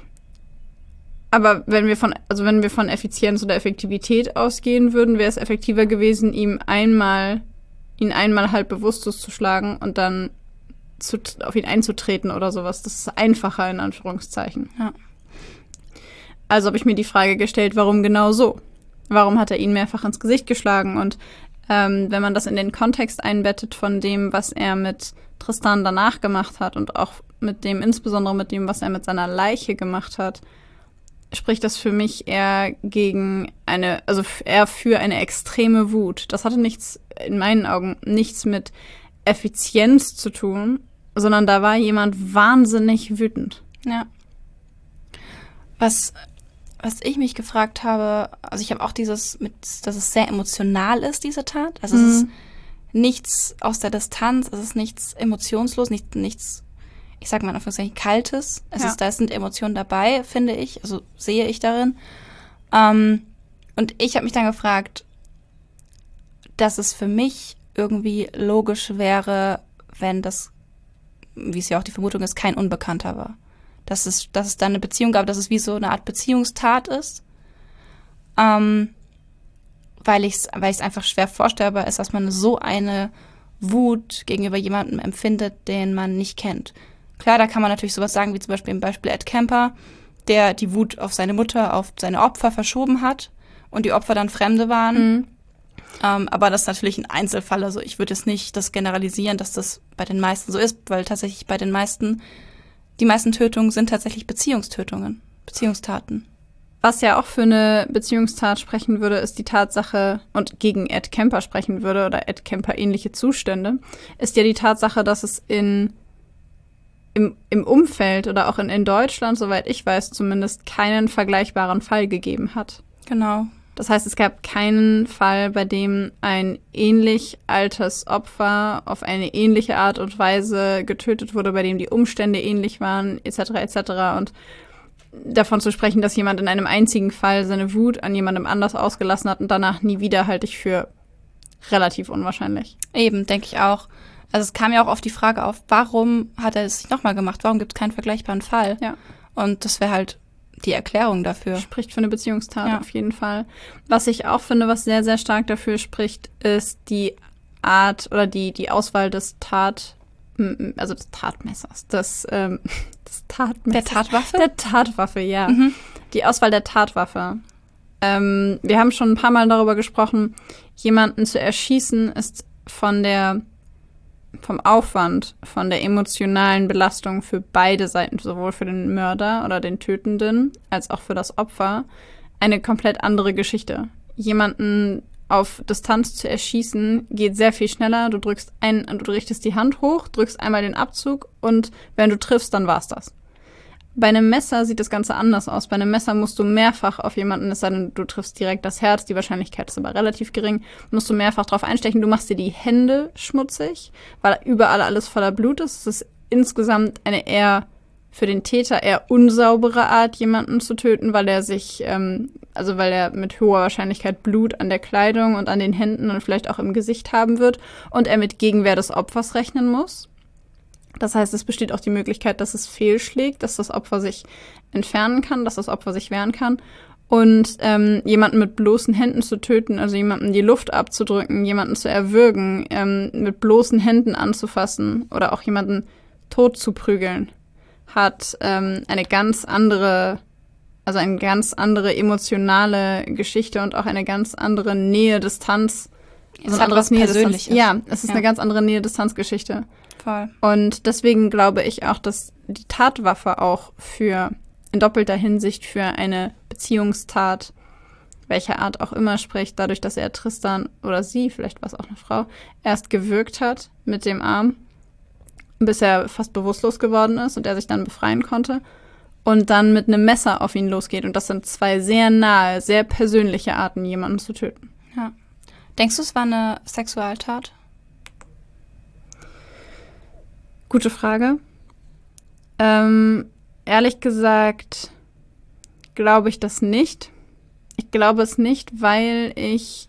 Aber wenn wir von Effizienz oder Effektivität ausgehen würden, wäre es effektiver gewesen, ihn einmal halb bewusstlos zu schlagen und dann auf ihn einzutreten oder sowas. Das ist einfacher, in Anführungszeichen. Ja. Also habe ich mir die Frage gestellt, warum genau so? Warum hat er ihn mehrfach ins Gesicht geschlagen? Und wenn man das in den Kontext einbettet von dem, was er mit Tristan danach gemacht hat und auch insbesondere mit dem, was er mit seiner Leiche gemacht hat, spricht das für mich eher für eine extreme Wut. Das hatte in meinen Augen nichts mit Effizienz zu tun, sondern da war jemand wahnsinnig wütend. Ja. Was ich mich gefragt habe, also ich habe auch dass es sehr emotional ist, diese Tat. Also es ist nichts aus der Distanz, es ist nichts emotionslos, nichts, ich sag mal in Anführungszeichen, Kaltes. Da sind Emotionen dabei, finde ich, also sehe ich darin. Und ich habe mich dann gefragt, dass es für mich irgendwie logisch wäre, wenn das, wie es ja auch die Vermutung ist, kein Unbekannter war. Dass es da eine Beziehung gab, dass es wie so eine Art Beziehungstat ist. Weil ich es einfach schwer vorstellbar ist, dass man so eine Wut gegenüber jemandem empfindet, den man nicht kennt. Klar, da kann man natürlich sowas sagen, wie zum Beispiel im Beispiel Ed Kemper, der die Wut auf seine Mutter, auf seine Opfer verschoben hat und die Opfer dann Fremde waren. Aber das ist natürlich ein Einzelfall. Also ich würde jetzt nicht das generalisieren, dass das bei den meisten so ist, weil tatsächlich die meisten Tötungen sind tatsächlich Beziehungstötungen, Beziehungstaten. Was ja auch für eine Beziehungstat sprechen würde, ist die Tatsache, und gegen Ed Kemper sprechen würde, oder Ed Kemper ähnliche Zustände, ist ja die Tatsache, dass es im Umfeld oder auch in Deutschland, soweit ich weiß, zumindest keinen vergleichbaren Fall gegeben hat. Genau. Das heißt, es gab keinen Fall, bei dem ein ähnlich altes Opfer auf eine ähnliche Art und Weise getötet wurde, bei dem die Umstände ähnlich waren, etc. etc. Und davon zu sprechen, dass jemand in einem einzigen Fall seine Wut an jemandem anders ausgelassen hat und danach nie wieder, halte ich für relativ unwahrscheinlich. Eben, denke ich auch. Also es kam ja auch oft die Frage auf, warum hat er es nicht nochmal gemacht? Warum gibt es keinen vergleichbaren Fall? Ja. Und das wäre halt die Erklärung dafür. Spricht für eine Beziehungstat auf jeden Fall. Was ich auch finde, was sehr, sehr stark dafür spricht, ist die Art oder die Auswahl des Tatmessers. Des Tatmessers. Der Tatwaffe? Der Tatwaffe, ja. Die Auswahl der Tatwaffe. Wir haben schon ein paar Mal darüber gesprochen, jemanden zu erschießen ist vom Aufwand, von der emotionalen Belastung für beide Seiten, sowohl für den Mörder oder den Tötenden, als auch für das Opfer, eine komplett andere Geschichte. Jemanden auf Distanz zu erschießen, geht sehr viel schneller. Du richtest die Hand hoch, drückst einmal den Abzug und wenn du triffst, dann war's das. Bei einem Messer sieht das Ganze anders aus. Bei einem Messer musst du mehrfach auf jemanden, es sei denn, du triffst direkt das Herz, die Wahrscheinlichkeit ist aber relativ gering, musst du mehrfach drauf einstechen. Du machst dir die Hände schmutzig, weil überall alles voller Blut ist. Es ist insgesamt eine eher für den Täter eher unsaubere Art, jemanden zu töten, weil er sich, weil er mit hoher Wahrscheinlichkeit Blut an der Kleidung und an den Händen und vielleicht auch im Gesicht haben wird und er mit Gegenwehr des Opfers rechnen muss. Das heißt, es besteht auch die Möglichkeit, dass es fehlschlägt, dass das Opfer sich entfernen kann, dass das Opfer sich wehren kann. Und jemanden mit bloßen Händen zu töten, also jemanden die Luft abzudrücken, jemanden zu erwürgen, mit bloßen Händen anzufassen oder auch jemanden tot zu prügeln, hat eine ganz andere emotionale Geschichte und auch eine ganz andere Nähe-Distanz. Es hat was Persönliches. Ja, es ist eine ganz andere Nähe-Distanz-Geschichte. Voll. Und deswegen glaube ich auch, dass die Tatwaffe auch in doppelter Hinsicht für eine Beziehungstat, welcher Art auch immer, spricht, dadurch, dass er Tristan oder sie, vielleicht war es auch eine Frau, erst gewürgt hat mit dem Arm, bis er fast bewusstlos geworden ist und er sich dann befreien konnte und dann mit einem Messer auf ihn losgeht. Und das sind zwei sehr nahe, sehr persönliche Arten, jemanden zu töten. Ja. Denkst du, es war eine Sexualtat? Gute Frage. Ehrlich gesagt glaube ich das nicht. Ich glaube es nicht, weil ich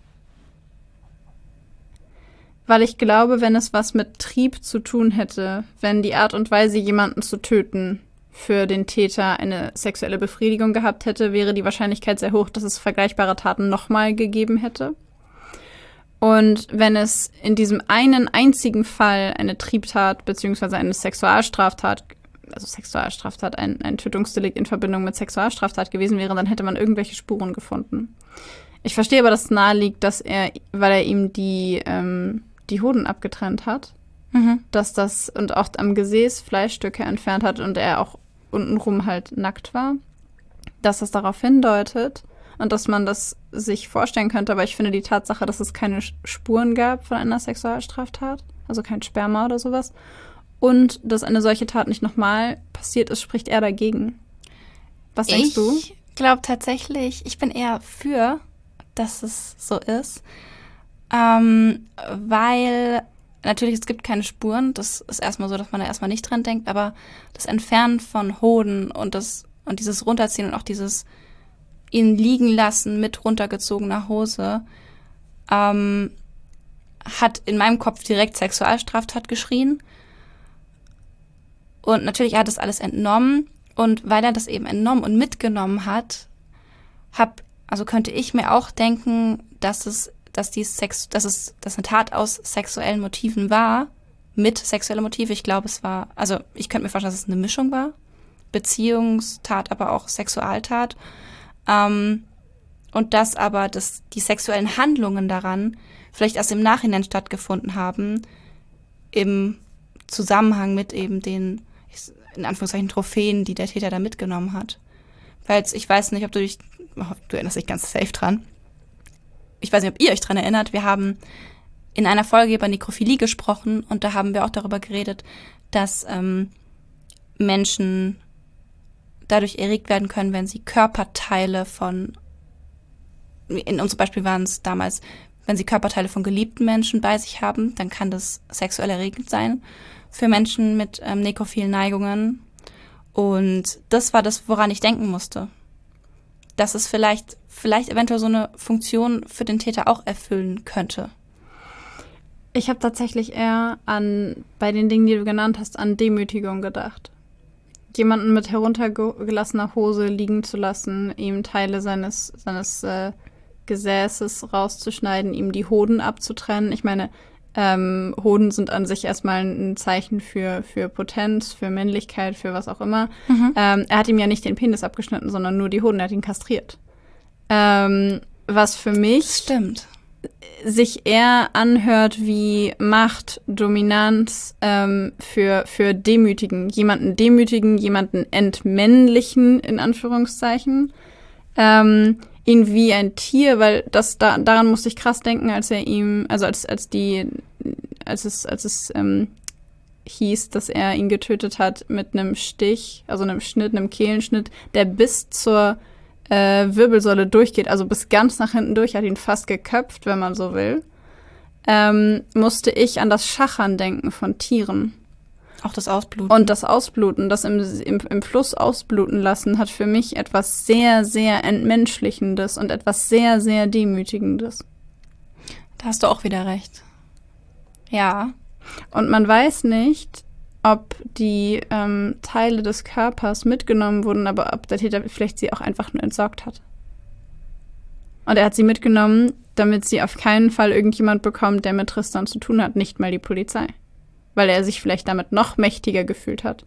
glaube, wenn es was mit Trieb zu tun hätte, wenn die Art und Weise, jemanden zu töten, für den Täter eine sexuelle Befriedigung gehabt hätte, wäre die Wahrscheinlichkeit sehr hoch, dass es vergleichbare Taten nochmal gegeben hätte. Und wenn es in diesem einen einzigen Fall eine Triebtat bzw. eine Sexualstraftat, ein Tötungsdelikt in Verbindung mit Sexualstraftat gewesen wäre, dann hätte man irgendwelche Spuren gefunden. Ich verstehe aber, dass es nahe liegt, dass weil er ihm die Hoden abgetrennt hat, dass das und auch am Gesäß Fleischstücke entfernt hat und er auch untenrum halt nackt war, dass das darauf hindeutet und dass man das sich vorstellen könnte. Aber ich finde die Tatsache, dass es keine Spuren gab von einer Sexualstraftat, also kein Sperma oder sowas, und dass eine solche Tat nicht nochmal passiert ist, spricht eher dagegen. Was denkst du? Ich glaube tatsächlich, ich bin eher für, dass es so ist, weil natürlich, es gibt keine Spuren, das ist erstmal so, dass man da erstmal nicht dran denkt, aber das Entfernen von Hoden und dieses Runterziehen und auch dieses ihn liegen lassen mit runtergezogener Hose hat in meinem Kopf direkt Sexualstraftat geschrien. Und natürlich, er hat das alles entnommen. Und weil er das eben entnommen und mitgenommen hat, könnte ich mir auch denken, dass eine Tat aus sexuellen Motiven war, mit sexuellen Motiven. Ich glaube, ich könnte mir vorstellen, dass es eine Mischung war. Beziehungstat, aber auch Sexualtat. Und dass aber die sexuellen Handlungen daran vielleicht erst im Nachhinein stattgefunden haben, im Zusammenhang mit eben den, in Anführungszeichen, Trophäen, die der Täter da mitgenommen hat. Weil ich weiß nicht, du erinnerst dich ganz safe dran. Ich weiß nicht, ob ihr euch dran erinnert. Wir haben in einer Folge über Nekrophilie gesprochen und da haben wir auch darüber geredet, dass Menschen dadurch erregt werden können, wenn sie Körperteile in unserem Beispiel waren es damals, wenn sie Körperteile von geliebten Menschen bei sich haben, dann kann das sexuell erregend sein für Menschen mit nekrophilen Neigungen. Und das war das, woran ich denken musste. Dass es vielleicht eventuell so eine Funktion für den Täter auch erfüllen könnte. Ich habe tatsächlich eher bei den Dingen, die du genannt hast, an Demütigung gedacht. Jemanden mit heruntergelassener Hose liegen zu lassen, ihm Teile seines Gesäßes rauszuschneiden, ihm die Hoden abzutrennen. Ich meine, Hoden sind an sich erstmal ein Zeichen für Potenz, für Männlichkeit, für was auch immer. Er hat ihm ja nicht den Penis abgeschnitten, sondern nur die Hoden, er hat ihn kastriert. Was für mich sich eher anhört wie Macht, Dominanz für Demütigen. Jemanden entmännlichen, in Anführungszeichen. Ihn wie ein Tier, weil daran musste ich krass denken, als er ihm, also ich hieß, dass er ihn getötet hat mit einem Stich, also einem Schnitt, einem Kehlenschnitt, der bis zur Wirbelsäule durchgeht, also bis ganz nach hinten durch, hat ihn fast geköpft, wenn man so will, musste ich an das Schachern denken von Tieren. Auch das Ausbluten. Und das Ausbluten, das im Fluss ausbluten lassen, hat für mich etwas sehr, sehr Entmenschlichendes und etwas sehr, sehr Demütigendes. Da hast du auch wieder recht. Ja. Und man weiß nicht, ob die Teile des Körpers mitgenommen wurden, aber ob der Täter vielleicht sie auch einfach nur entsorgt hat. Und er hat sie mitgenommen, damit sie auf keinen Fall irgendjemand bekommt, der mit Tristan zu tun hat, nicht mal die Polizei. Weil er sich vielleicht damit noch mächtiger gefühlt hat.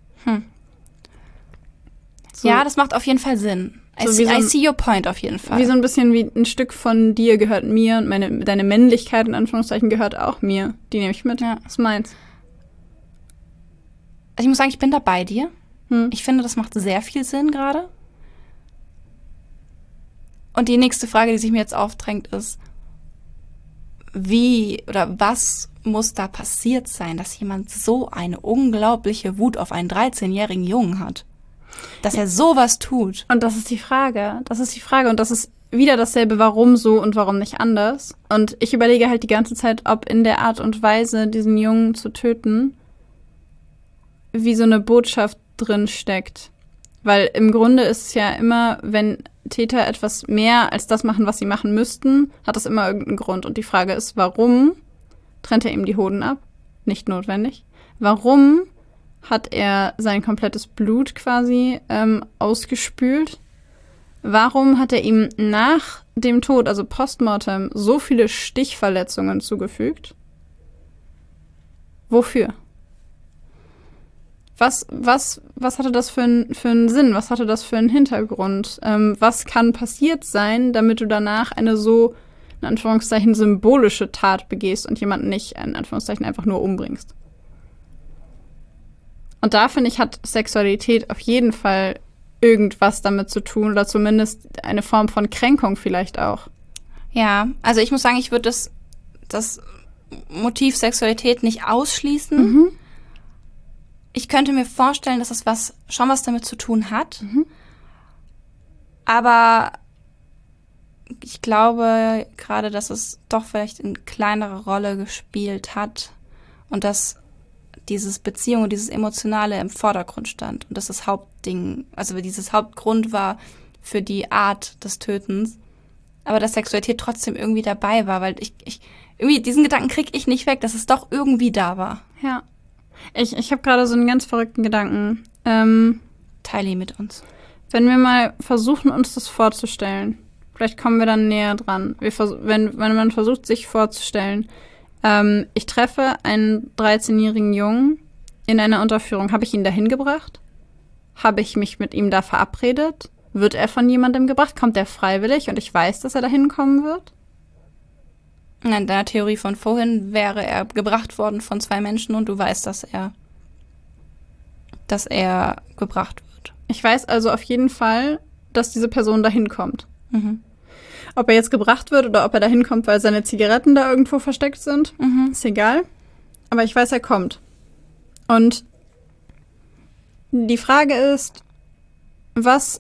So, ja, das macht auf jeden Fall Sinn. I see your point auf jeden Fall. Wie so ein bisschen wie ein Stück von dir gehört mir und deine Männlichkeit in Anführungszeichen gehört auch mir. Die nehme ich mit. Ja. Das ist meins. Also ich muss sagen, ich bin da bei dir. Ich finde, das macht sehr viel Sinn gerade. Und die nächste Frage, die sich mir jetzt aufdrängt, ist, wie oder was muss da passiert sein, dass jemand so eine unglaubliche Wut auf einen 13-jährigen Jungen hat? Dass er sowas tut. Und das ist die Frage. Und das ist wieder dasselbe, warum so und warum nicht anders. Und ich überlege halt die ganze Zeit, ob in der Art und Weise, diesen Jungen zu töten, wie so eine Botschaft drin steckt. Weil im Grunde ist es ja immer, wenn Täter etwas mehr als das machen, was sie machen müssten, hat das immer irgendeinen Grund. Und die Frage ist, warum trennt er ihm die Hoden ab? Nicht notwendig. Warum hat er sein komplettes Blut quasi ausgespült? Warum hat er ihm nach dem Tod, also postmortem, so viele Stichverletzungen zugefügt? Wofür? Was hatte das für einen Sinn? Was hatte das für einen Hintergrund? Was kann passiert sein, damit du danach eine so, in Anführungszeichen, symbolische Tat begehst und jemanden nicht, in Anführungszeichen, einfach nur umbringst? Und da, finde ich, hat Sexualität auf jeden Fall irgendwas damit zu tun oder zumindest eine Form von Kränkung vielleicht auch. Ja, also ich muss sagen, ich würde das Motiv Sexualität nicht ausschließen. Ich könnte mir vorstellen, dass es schon was damit zu tun hat. Aber ich glaube gerade, dass es doch vielleicht eine kleinere Rolle gespielt hat und dass dieses Beziehung und dieses Emotionale im Vordergrund stand und dass das Hauptding, also dieses Hauptgrund war für die Art des Tötens, aber dass Sexualität trotzdem irgendwie dabei war, weil ich irgendwie diesen Gedanken kriege ich nicht weg, dass es doch irgendwie da war. Ja. Ich habe gerade so einen ganz verrückten Gedanken. Teile ihn mit uns. Wenn wir mal versuchen, uns das vorzustellen, vielleicht kommen wir dann näher dran. Wenn man versucht, sich vorzustellen, ich treffe einen 13-jährigen Jungen in einer Unterführung. Habe ich ihn dahin gebracht? Habe ich mich mit ihm da verabredet? Wird er von jemandem gebracht? Kommt er freiwillig und ich weiß, dass er dahin kommen wird? In deiner Theorie von vorhin wäre er gebracht worden von 2 Menschen und du weißt, dass er gebracht wird. Ich weiß also auf jeden Fall, dass diese Person dahin kommt. Ob er jetzt gebracht wird oder ob er dahin kommt, weil seine Zigaretten da irgendwo versteckt sind, ist egal. Aber ich weiß, er kommt. Und die Frage ist, was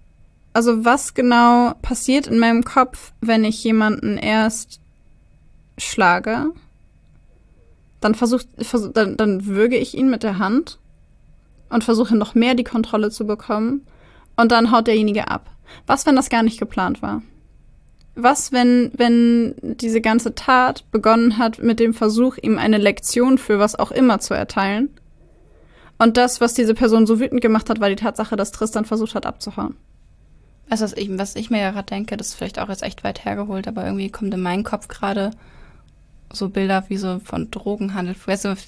genau passiert in meinem Kopf, wenn ich jemanden erst schlage, dann dann würge ich ihn mit der Hand und versuche noch mehr die Kontrolle zu bekommen und dann haut derjenige ab. Was, wenn das gar nicht geplant war? Was, wenn diese ganze Tat begonnen hat mit dem Versuch, ihm eine Lektion für was auch immer zu erteilen und das, was diese Person so wütend gemacht hat, war die Tatsache, dass Tristan versucht hat abzuhauen? Also was ich mir ja gerade denke, das ist vielleicht auch jetzt echt weit hergeholt, aber irgendwie kommt in meinen Kopf gerade so Bilder wie so von Drogenhandel. Weißt du,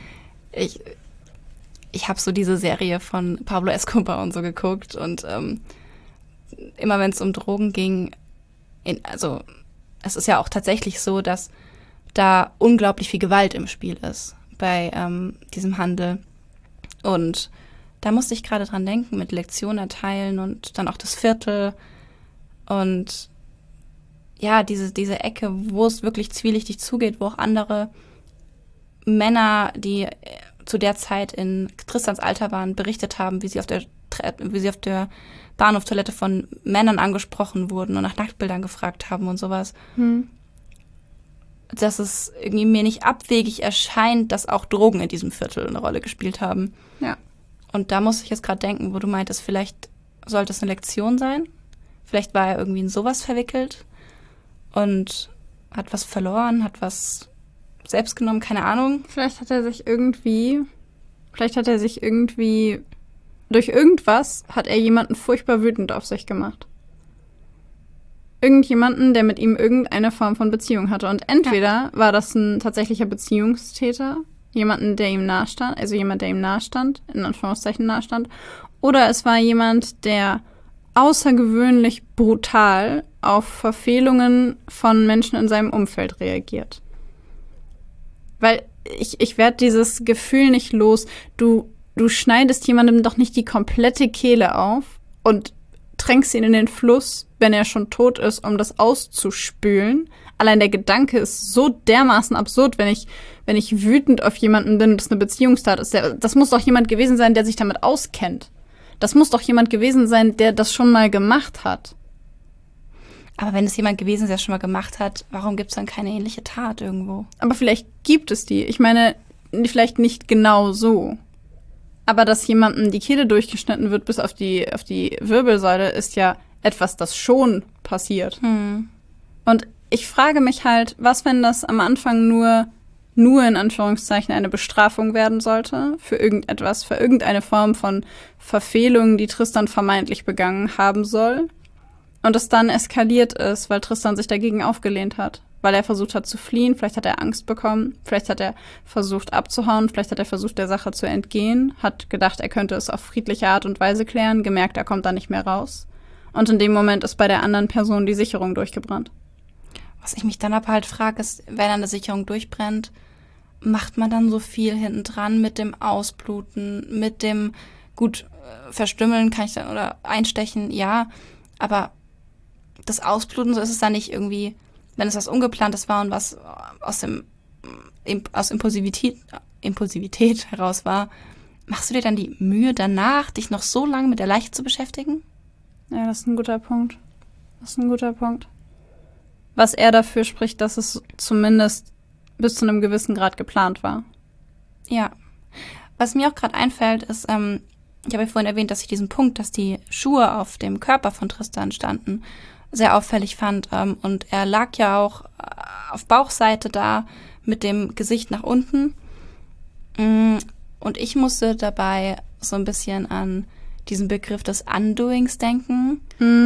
ich habe so diese Serie von Pablo Escobar und so geguckt und immer wenn es um Drogen ging, also es ist ja auch tatsächlich so, dass da unglaublich viel Gewalt im Spiel ist bei diesem Handel. Und da musste ich gerade dran denken, mit Lektionen erteilen und dann auch das Viertel und ja, diese Ecke, wo es wirklich zwielichtig zugeht, wo auch andere Männer, die zu der Zeit in Tristans Alter waren, berichtet haben, wie sie auf der Bahnhoftoilette von Männern angesprochen wurden und nach Nacktbildern gefragt haben und sowas. Dass es irgendwie mir nicht abwegig erscheint, dass auch Drogen in diesem Viertel eine Rolle gespielt haben. Ja. Und da muss ich jetzt gerade denken, wo du meintest, vielleicht sollte es eine Lektion sein. Vielleicht war er irgendwie in sowas verwickelt und hat was verloren, hat was selbst genommen, keine Ahnung. Vielleicht hat er sich irgendwie, durch irgendwas hat er jemanden furchtbar wütend auf sich gemacht. Irgendjemanden, der mit ihm irgendeine Form von Beziehung hatte. Und entweder war das ein tatsächlicher Beziehungstäter, jemand, der ihm nahestand, in Anführungszeichen nahestand, oder es war jemand, der außergewöhnlich brutal auf Verfehlungen von Menschen in seinem Umfeld reagiert. Weil ich werde dieses Gefühl nicht los, du schneidest jemandem doch nicht die komplette Kehle auf und tränkst ihn in den Fluss, wenn er schon tot ist, um das auszuspülen. Allein der Gedanke ist so dermaßen absurd, wenn ich wütend auf jemanden bin, das eine Beziehungstat ist. Das muss doch jemand gewesen sein, der sich damit auskennt. Das muss doch jemand gewesen sein, der das schon mal gemacht hat. Aber wenn es jemand gewesen ist, der es schon mal gemacht hat, warum gibt es dann keine ähnliche Tat irgendwo? Aber vielleicht gibt es die. Ich meine, vielleicht nicht genau so. Aber dass jemandem die Kehle durchgeschnitten wird bis auf die Wirbelsäule, ist ja etwas, das schon passiert. Und ich frage mich halt, was, wenn das am Anfang nur in Anführungszeichen eine Bestrafung werden sollte für irgendetwas, für irgendeine Form von Verfehlung, die Tristan vermeintlich begangen haben soll. Und es dann eskaliert ist, weil Tristan sich dagegen aufgelehnt hat. Weil er versucht hat zu fliehen, vielleicht hat er Angst bekommen, vielleicht hat er versucht abzuhauen, vielleicht hat er versucht, der Sache zu entgehen, hat gedacht, er könnte es auf friedliche Art und Weise klären, gemerkt, er kommt da nicht mehr raus. Und in dem Moment ist bei der anderen Person die Sicherung durchgebrannt. Was ich mich dann aber halt frage, ist, wenn eine Sicherung durchbrennt, macht man dann so viel hinten dran mit dem Ausbluten, mit dem, gut, verstümmeln kann ich dann, oder einstechen, ja, aber das Ausbluten, so ist es dann nicht irgendwie, wenn es was Ungeplantes war und was aus Impulsivität heraus war, machst du dir dann die Mühe danach, dich noch so lange mit der Leiche zu beschäftigen? Ja, das ist ein guter Punkt. Was er dafür spricht, dass es zumindest bis zu einem gewissen Grad geplant war. Ja. Was mir auch gerade einfällt, ist, ich habe ja vorhin erwähnt, dass ich diesen Punkt, dass die Schuhe auf dem Körper von Tristan standen, sehr auffällig fand. Und er lag ja auch auf Bauchseite da mit dem Gesicht nach unten. Und ich musste dabei so ein bisschen an diesen Begriff des Undoings denken,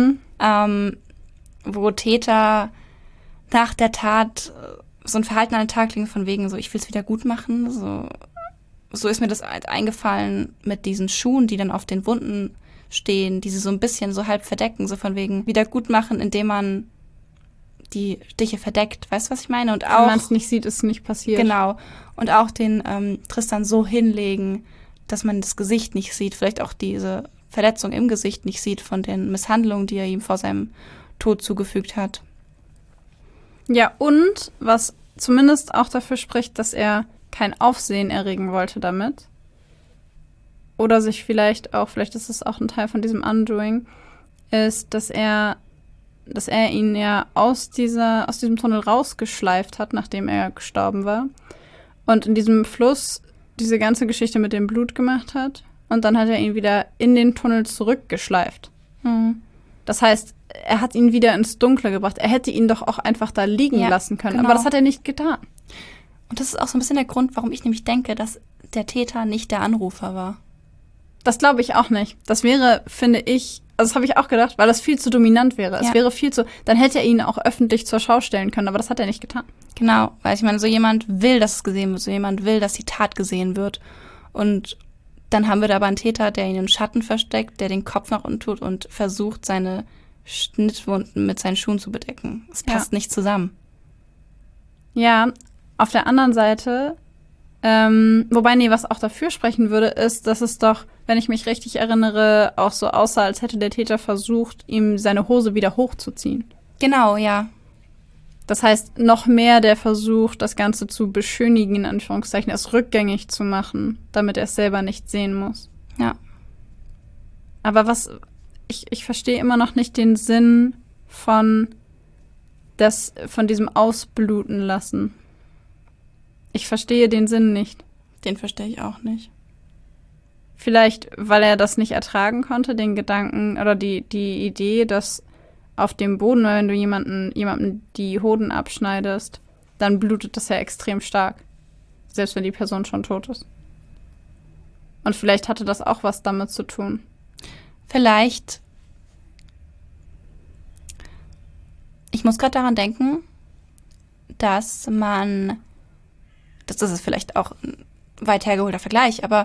wo Täter nach der Tat so ein Verhalten an den Tag legen von wegen so, ich will es wieder gut machen. So ist mir das eingefallen mit diesen Schuhen, die dann auf den Wunden stehen, die sie so ein bisschen so halb verdecken, so von wegen wieder gut machen, indem man die Stiche verdeckt. Weißt du, was ich meine? Und auch, wenn man es nicht sieht, ist es nicht passiert. Genau. Und auch den Tristan so hinlegen, dass man das Gesicht nicht sieht, vielleicht auch diese Verletzung im Gesicht nicht sieht von den Misshandlungen, die er ihm vor seinem Tod zugefügt hat. Ja, und was zumindest auch dafür spricht, dass er kein Aufsehen erregen wollte damit. Oder sich vielleicht ist es auch ein Teil von diesem Undoing, ist, dass er ihn ja aus diesem Tunnel rausgeschleift hat, nachdem er gestorben war. Und in diesem Fluss diese ganze Geschichte mit dem Blut gemacht hat. Und dann hat er ihn wieder in den Tunnel zurückgeschleift. Das heißt, er hat ihn wieder ins Dunkle gebracht. Er hätte ihn doch auch einfach da liegen lassen können. Genau. Aber das hat er nicht getan. Und das ist auch so ein bisschen der Grund, warum ich nämlich denke, dass der Täter nicht der Anrufer war. Das glaube ich auch nicht. Das wäre, finde ich, also das habe ich auch gedacht, weil das viel zu dominant wäre. Es wäre viel zu, dann hätte er ihn auch öffentlich zur Schau stellen können, aber das hat er nicht getan. Genau, weil ich meine, so jemand will, dass es gesehen wird, so jemand will, dass die Tat gesehen wird. Und dann haben wir da aber einen Täter, der ihn im Schatten versteckt, der den Kopf nach unten tut und versucht, seine Schnittwunden mit seinen Schuhen zu bedecken. Es passt nicht zusammen. Ja, auf der anderen Seite, was auch dafür sprechen würde, ist, dass es doch, wenn ich mich richtig erinnere, auch so aussah, als hätte der Täter versucht, ihm seine Hose wieder hochzuziehen. Genau, ja. Das heißt, noch mehr der Versuch, das Ganze zu beschönigen, in Anführungszeichen, es rückgängig zu machen, damit er es selber nicht sehen muss. Ja. Aber ich verstehe immer noch nicht den Sinn von diesem Ausbluten lassen. Ich verstehe den Sinn nicht. Den verstehe ich auch nicht. Vielleicht, weil er das nicht ertragen konnte, den Gedanken oder die Idee, dass auf dem Boden, wenn du jemandem die Hoden abschneidest, dann blutet das ja extrem stark. Selbst wenn die Person schon tot ist. Und vielleicht hatte das auch was damit zu tun. Vielleicht. Ich muss gerade daran denken, dass das ist vielleicht auch ein weit hergeholter Vergleich, aber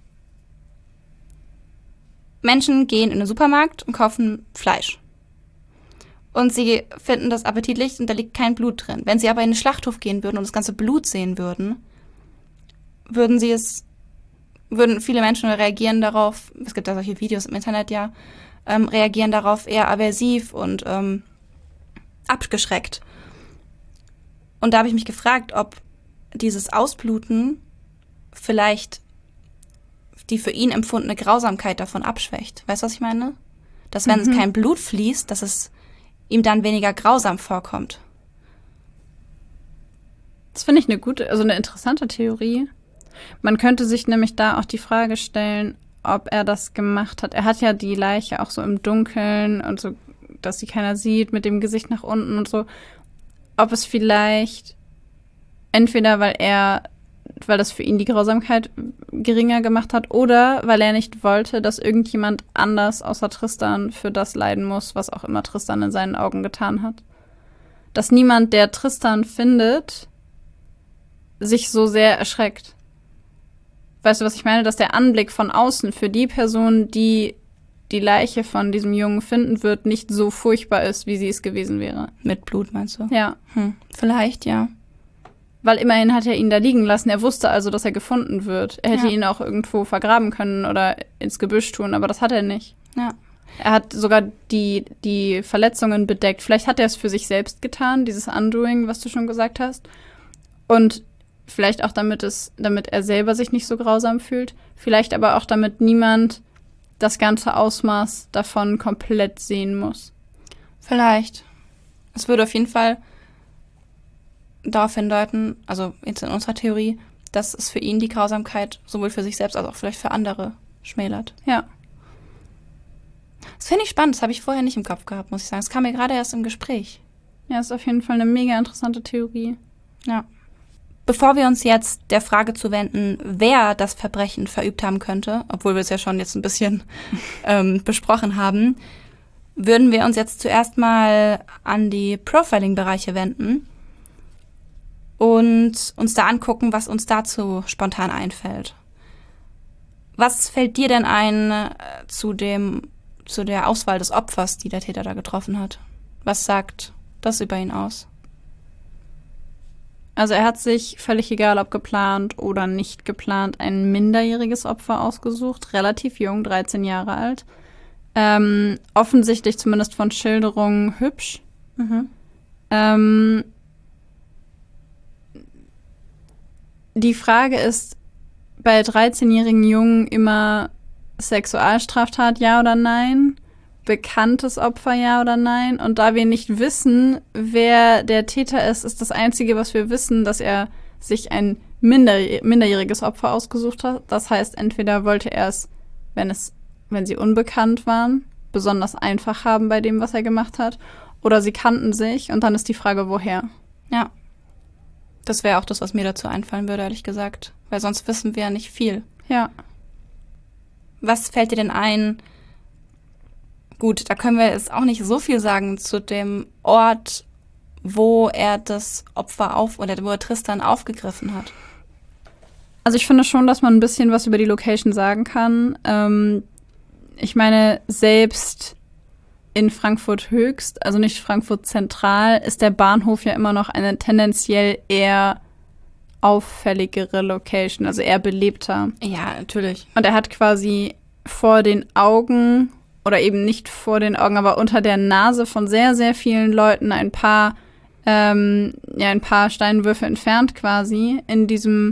Menschen gehen in den Supermarkt und kaufen Fleisch. Und sie finden das appetitlich und da liegt kein Blut drin. Wenn sie aber in den Schlachthof gehen würden und das ganze Blut sehen würden, würden viele Menschen reagieren darauf, es gibt ja solche Videos im Internet, ja, reagieren darauf eher aversiv und abgeschreckt. Und da habe ich mich gefragt, ob dieses Ausbluten vielleicht die für ihn empfundene Grausamkeit davon abschwächt. Weißt du, was ich meine? Dass wenn es kein Blut fließt, dass es ihm dann weniger grausam vorkommt. Das finde ich eine interessante Theorie. Man könnte sich nämlich da auch die Frage stellen, ob er das gemacht hat. Er hat ja die Leiche auch so im Dunkeln und so, dass sie keiner sieht, mit dem Gesicht nach unten und so. Ob es vielleicht entweder, weil das für ihn die Grausamkeit geringer gemacht hat oder weil er nicht wollte, dass irgendjemand anders außer Tristan für das leiden muss, was auch immer Tristan in seinen Augen getan hat. Dass niemand, der Tristan findet, sich so sehr erschreckt. Weißt du, was ich meine? Dass der Anblick von außen für die Person, die die Leiche von diesem Jungen finden wird, nicht so furchtbar ist, wie sie es gewesen wäre. Mit Blut, meinst du? Ja. Vielleicht, ja. Weil immerhin hat er ihn da liegen lassen. Er wusste also, dass er gefunden wird. Er hätte ihn auch irgendwo vergraben können oder ins Gebüsch tun, aber das hat er nicht. Ja. Er hat sogar die Verletzungen bedeckt. Vielleicht hat er es für sich selbst getan, dieses Undoing, was du schon gesagt hast. Und vielleicht auch damit er selber sich nicht so grausam fühlt. Vielleicht aber auch, damit niemand das ganze Ausmaß davon komplett sehen muss. Vielleicht. Es würde auf jeden Fall darauf hindeuten, also jetzt in unserer Theorie, dass es für ihn die Grausamkeit sowohl für sich selbst als auch vielleicht für andere schmälert. Ja. Das finde ich spannend, das habe ich vorher nicht im Kopf gehabt, muss ich sagen. Das kam mir gerade erst im Gespräch. Ja, ist auf jeden Fall eine mega interessante Theorie. Ja. Bevor wir uns jetzt der Frage zuwenden, wer das Verbrechen verübt haben könnte, obwohl wir es ja schon jetzt ein bisschen besprochen haben, würden wir uns jetzt zuerst mal an die Profiling-Bereiche wenden und uns da angucken, was uns dazu spontan einfällt. Was fällt dir denn ein zu der Auswahl des Opfers, die der Täter da getroffen hat? Was sagt das über ihn aus? Also er hat sich, völlig egal ob geplant oder nicht geplant, ein minderjähriges Opfer ausgesucht, relativ jung, 13 Jahre alt. Offensichtlich zumindest von Schilderungen hübsch. Die Frage ist, bei 13-jährigen Jungen immer Sexualstraftat, ja oder nein? Bekanntes Opfer, ja oder nein? Und da wir nicht wissen, wer der Täter ist, ist das Einzige, was wir wissen, dass er sich ein minderjähriges Opfer ausgesucht hat. Das heißt, entweder wollte er es, wenn sie unbekannt waren, besonders einfach haben bei dem, was er gemacht hat, oder sie kannten sich und dann ist die Frage, woher? Ja. Das wäre auch das, was mir dazu einfallen würde, ehrlich gesagt. Weil sonst wissen wir ja nicht viel. Ja. Was fällt dir denn ein? Gut, da können wir jetzt auch nicht so viel sagen zu dem Ort, wo er das Opfer wo er Tristan aufgegriffen hat. Also ich finde schon, dass man ein bisschen was über die Location sagen kann. Ich meine, selbst in Frankfurt Höchst, also nicht Frankfurt Zentral, ist der Bahnhof ja immer noch eine tendenziell eher auffälligere Location, also eher belebter. Ja, natürlich. Und er hat quasi vor den Augen, oder eben nicht vor den Augen, aber unter der Nase von sehr, sehr vielen Leuten ein paar ein paar Steinwürfe entfernt quasi, in diesem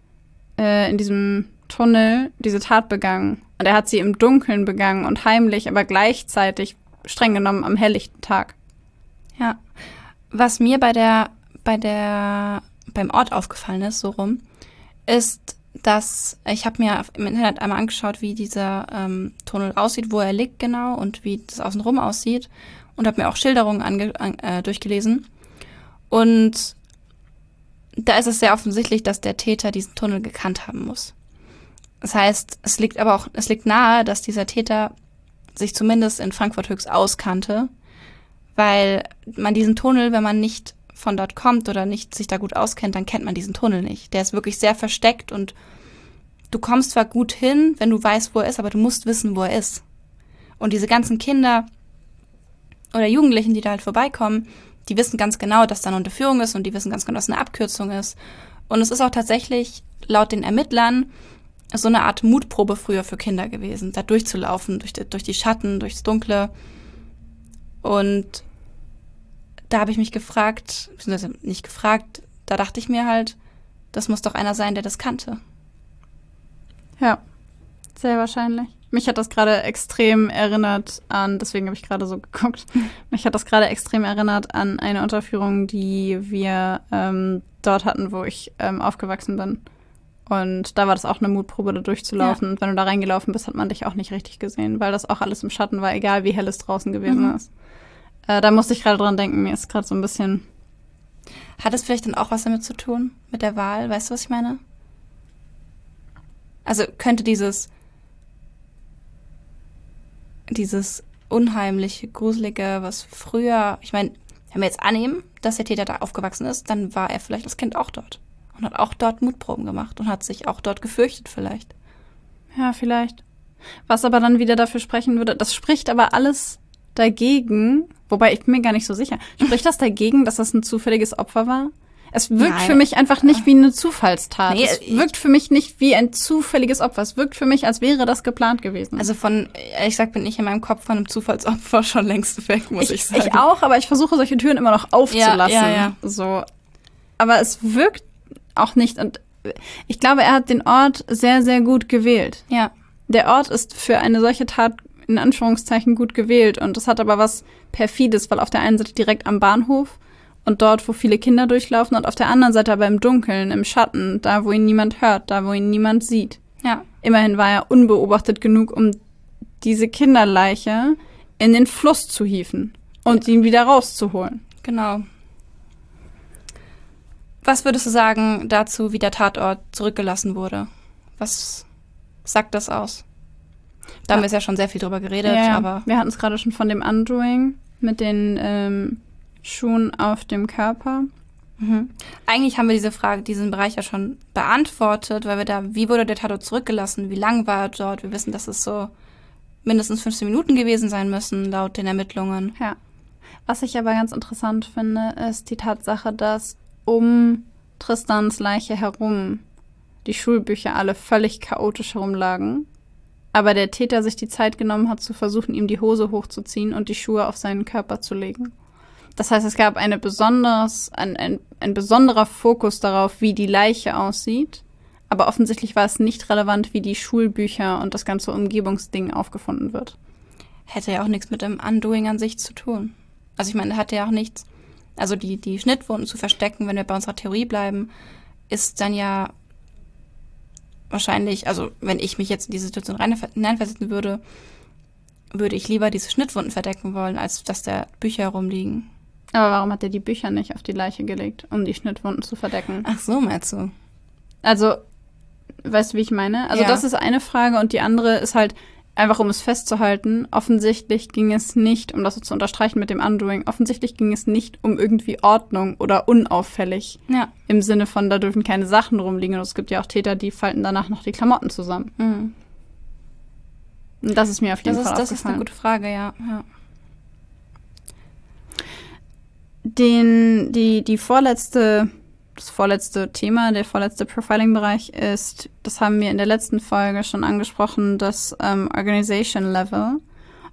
Tunnel diese Tat begangen. Und er hat sie im Dunkeln begangen und heimlich, aber gleichzeitig streng genommen am helllichten Tag. Ja. Was mir beim Ort aufgefallen ist, so rum, ist, dass ich habe mir im Internet einmal angeschaut, wie dieser Tunnel aussieht, wo er liegt genau und wie das außenrum aussieht und habe mir auch Schilderungen durchgelesen. Und da ist es sehr offensichtlich, dass der Täter diesen Tunnel gekannt haben muss. Das heißt, es liegt nahe, dass dieser Täter sich zumindest in Frankfurt Höchst auskannte, weil man diesen Tunnel, wenn man nicht von dort kommt oder nicht sich da gut auskennt, dann kennt man diesen Tunnel nicht. Der ist wirklich sehr versteckt und du kommst zwar gut hin, wenn du weißt, wo er ist, aber du musst wissen, wo er ist. Und diese ganzen Kinder oder Jugendlichen, die da halt vorbeikommen, die wissen ganz genau, dass da eine Unterführung ist und die wissen ganz genau, dass eine Abkürzung ist. Und es ist auch tatsächlich laut den Ermittlern so eine Art Mutprobe früher für Kinder gewesen, da durchzulaufen, durch die Schatten, durchs Dunkle. Und da habe ich mich gefragt, beziehungsweise nicht gefragt, da dachte ich mir halt, das muss doch einer sein, der das kannte. Ja, sehr wahrscheinlich. Mich hat das gerade extrem erinnert an, deswegen habe ich gerade so geguckt, mich hat das gerade extrem erinnert an eine Unterführung, die wir dort hatten, wo ich aufgewachsen bin. Und da war das auch eine Mutprobe, da durchzulaufen. Ja. Und wenn du da reingelaufen bist, hat man dich auch nicht richtig gesehen, weil das auch alles im Schatten war, egal wie hell es draußen gewesen ist. Da musste ich gerade dran denken, mir ist gerade so ein bisschen... Hat es vielleicht dann auch was damit zu tun, mit der Wahl? Weißt du, was ich meine? Also könnte dieses unheimliche, gruselige, was früher... Ich meine, wenn wir jetzt annehmen, dass der Täter da aufgewachsen ist, dann war er vielleicht als Kind auch dort. Und hat auch dort Mutproben gemacht und hat sich auch dort gefürchtet vielleicht. Ja, vielleicht. Was aber dann wieder dafür sprechen würde, das spricht aber alles dagegen, wobei ich bin mir gar nicht so sicher, spricht das dagegen, dass das ein zufälliges Opfer war? Es wirkt für mich einfach nicht wie eine Zufallstat. Nee, es wirkt für mich nicht wie ein zufälliges Opfer. Es wirkt für mich, als wäre das geplant gewesen. Also ehrlich gesagt, bin ich in meinem Kopf von einem Zufallsopfer schon längst weg, muss ich sagen. Ich auch, aber ich versuche solche Türen immer noch aufzulassen. Ja. So. Aber es wirkt auch nicht. Und ich glaube, er hat den Ort sehr, sehr gut gewählt. Ja. Der Ort ist für eine solche Tat in Anführungszeichen gut gewählt. Und das hat aber was Perfides, weil auf der einen Seite direkt am Bahnhof und dort, wo viele Kinder durchlaufen und auf der anderen Seite aber im Dunkeln, im Schatten, da, wo ihn niemand hört, da, wo ihn niemand sieht. Ja. Immerhin war er unbeobachtet genug, um diese Kinderleiche in den Fluss zu hieven und ihn wieder rauszuholen. Genau. Was würdest du sagen dazu, wie der Tatort zurückgelassen wurde? Was sagt das aus? Da haben wir ja schon sehr viel drüber geredet, aber... Wir hatten es gerade schon von dem Undoing mit den Schuhen auf dem Körper. Mhm. Eigentlich haben wir diesen Bereich ja schon beantwortet, weil wie wurde der Tatort zurückgelassen? Wie lang war er dort? Wir wissen, dass es so mindestens 15 Minuten gewesen sein müssen, laut den Ermittlungen. Ja. Was ich aber ganz interessant finde, ist die Tatsache, dass um Tristans Leiche herum die Schulbücher alle völlig chaotisch herumlagen, aber der Täter sich die Zeit genommen hat, zu versuchen, ihm die Hose hochzuziehen und die Schuhe auf seinen Körper zu legen. Das heißt, es gab ein besonderer Fokus darauf, wie die Leiche aussieht, aber offensichtlich war es nicht relevant, wie die Schulbücher und das ganze Umgebungsding aufgefunden wird. Hätte ja auch nichts mit dem Undoing an sich zu tun. Also ich meine, hatte ja auch nichts. Also die Schnittwunden zu verstecken, wenn wir bei unserer Theorie bleiben, ist dann ja wahrscheinlich, also wenn ich mich jetzt in diese Situation hineinversetzen würde, würde ich lieber diese Schnittwunden verdecken wollen, als dass da Bücher herumliegen. Aber warum hat er die Bücher nicht auf die Leiche gelegt, um die Schnittwunden zu verdecken? Ach so, meinst du? Also, weißt du, wie ich meine? Also das ist eine Frage und die andere ist halt, einfach um es festzuhalten, offensichtlich ging es nicht, um das so zu unterstreichen mit dem Undoing, offensichtlich ging es nicht um irgendwie Ordnung oder unauffällig. Ja. Im Sinne von, da dürfen keine Sachen rumliegen. Und es gibt ja auch Täter, die falten danach noch die Klamotten zusammen. Mhm. Und das ist mir auf jeden Fall aufgefallen. Das ist eine gute Frage, ja. Das vorletzte Thema, der vorletzte Profiling-Bereich ist, das haben wir in der letzten Folge schon angesprochen, das Organization Level.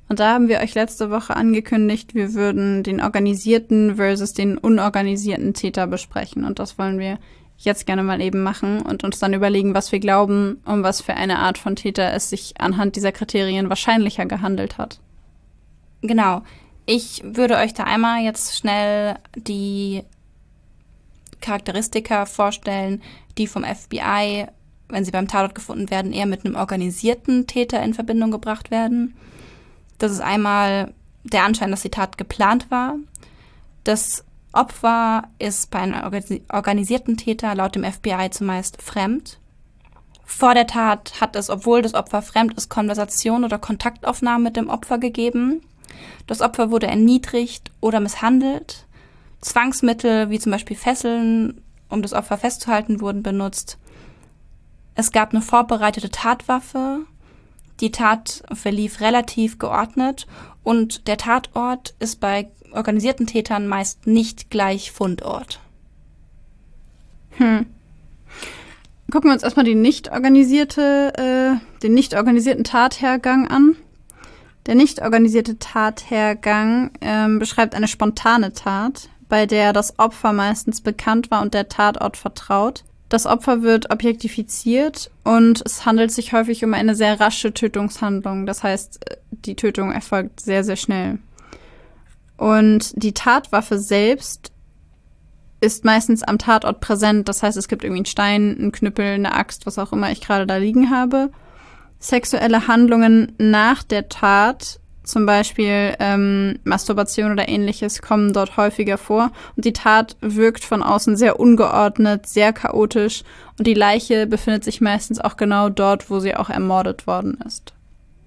Und da haben wir euch letzte Woche angekündigt, wir würden den organisierten versus den unorganisierten Täter besprechen. Und das wollen wir jetzt gerne mal eben machen und uns dann überlegen, was wir glauben, um was für eine Art von Täter es sich anhand dieser Kriterien wahrscheinlicher gehandelt hat. Genau. Ich würde euch da einmal jetzt schnell die Charakteristika vorstellen, die vom FBI, wenn sie beim Tatort gefunden werden, eher mit einem organisierten Täter in Verbindung gebracht werden. Das ist einmal der Anschein, dass die Tat geplant war. Das Opfer ist bei einem organisierten Täter laut dem FBI zumeist fremd. Vor der Tat hat es, obwohl das Opfer fremd ist, Konversation oder Kontaktaufnahmen mit dem Opfer gegeben. Das Opfer wurde erniedrigt oder misshandelt. Zwangsmittel, wie zum Beispiel Fesseln, um das Opfer festzuhalten, wurden benutzt. Es gab eine vorbereitete Tatwaffe. Die Tat verlief relativ geordnet und der Tatort ist bei organisierten Tätern meist nicht gleich Fundort. Gucken wir uns erstmal den nicht organisierten Tathergang an. Der nicht organisierte Tathergang beschreibt eine spontane Tat, bei der das Opfer meistens bekannt war und der Tatort vertraut. Das Opfer wird objektifiziert und es handelt sich häufig um eine sehr rasche Tötungshandlung. Das heißt, die Tötung erfolgt sehr, sehr schnell. Und die Tatwaffe selbst ist meistens am Tatort präsent. Das heißt, es gibt irgendwie einen Stein, einen Knüppel, eine Axt, was auch immer ich gerade da liegen habe. Sexuelle Handlungen nach der Tat, zum Beispiel Masturbation oder ähnliches, kommen dort häufiger vor. Und die Tat wirkt von außen sehr ungeordnet, sehr chaotisch. Und die Leiche befindet sich meistens auch genau dort, wo sie auch ermordet worden ist.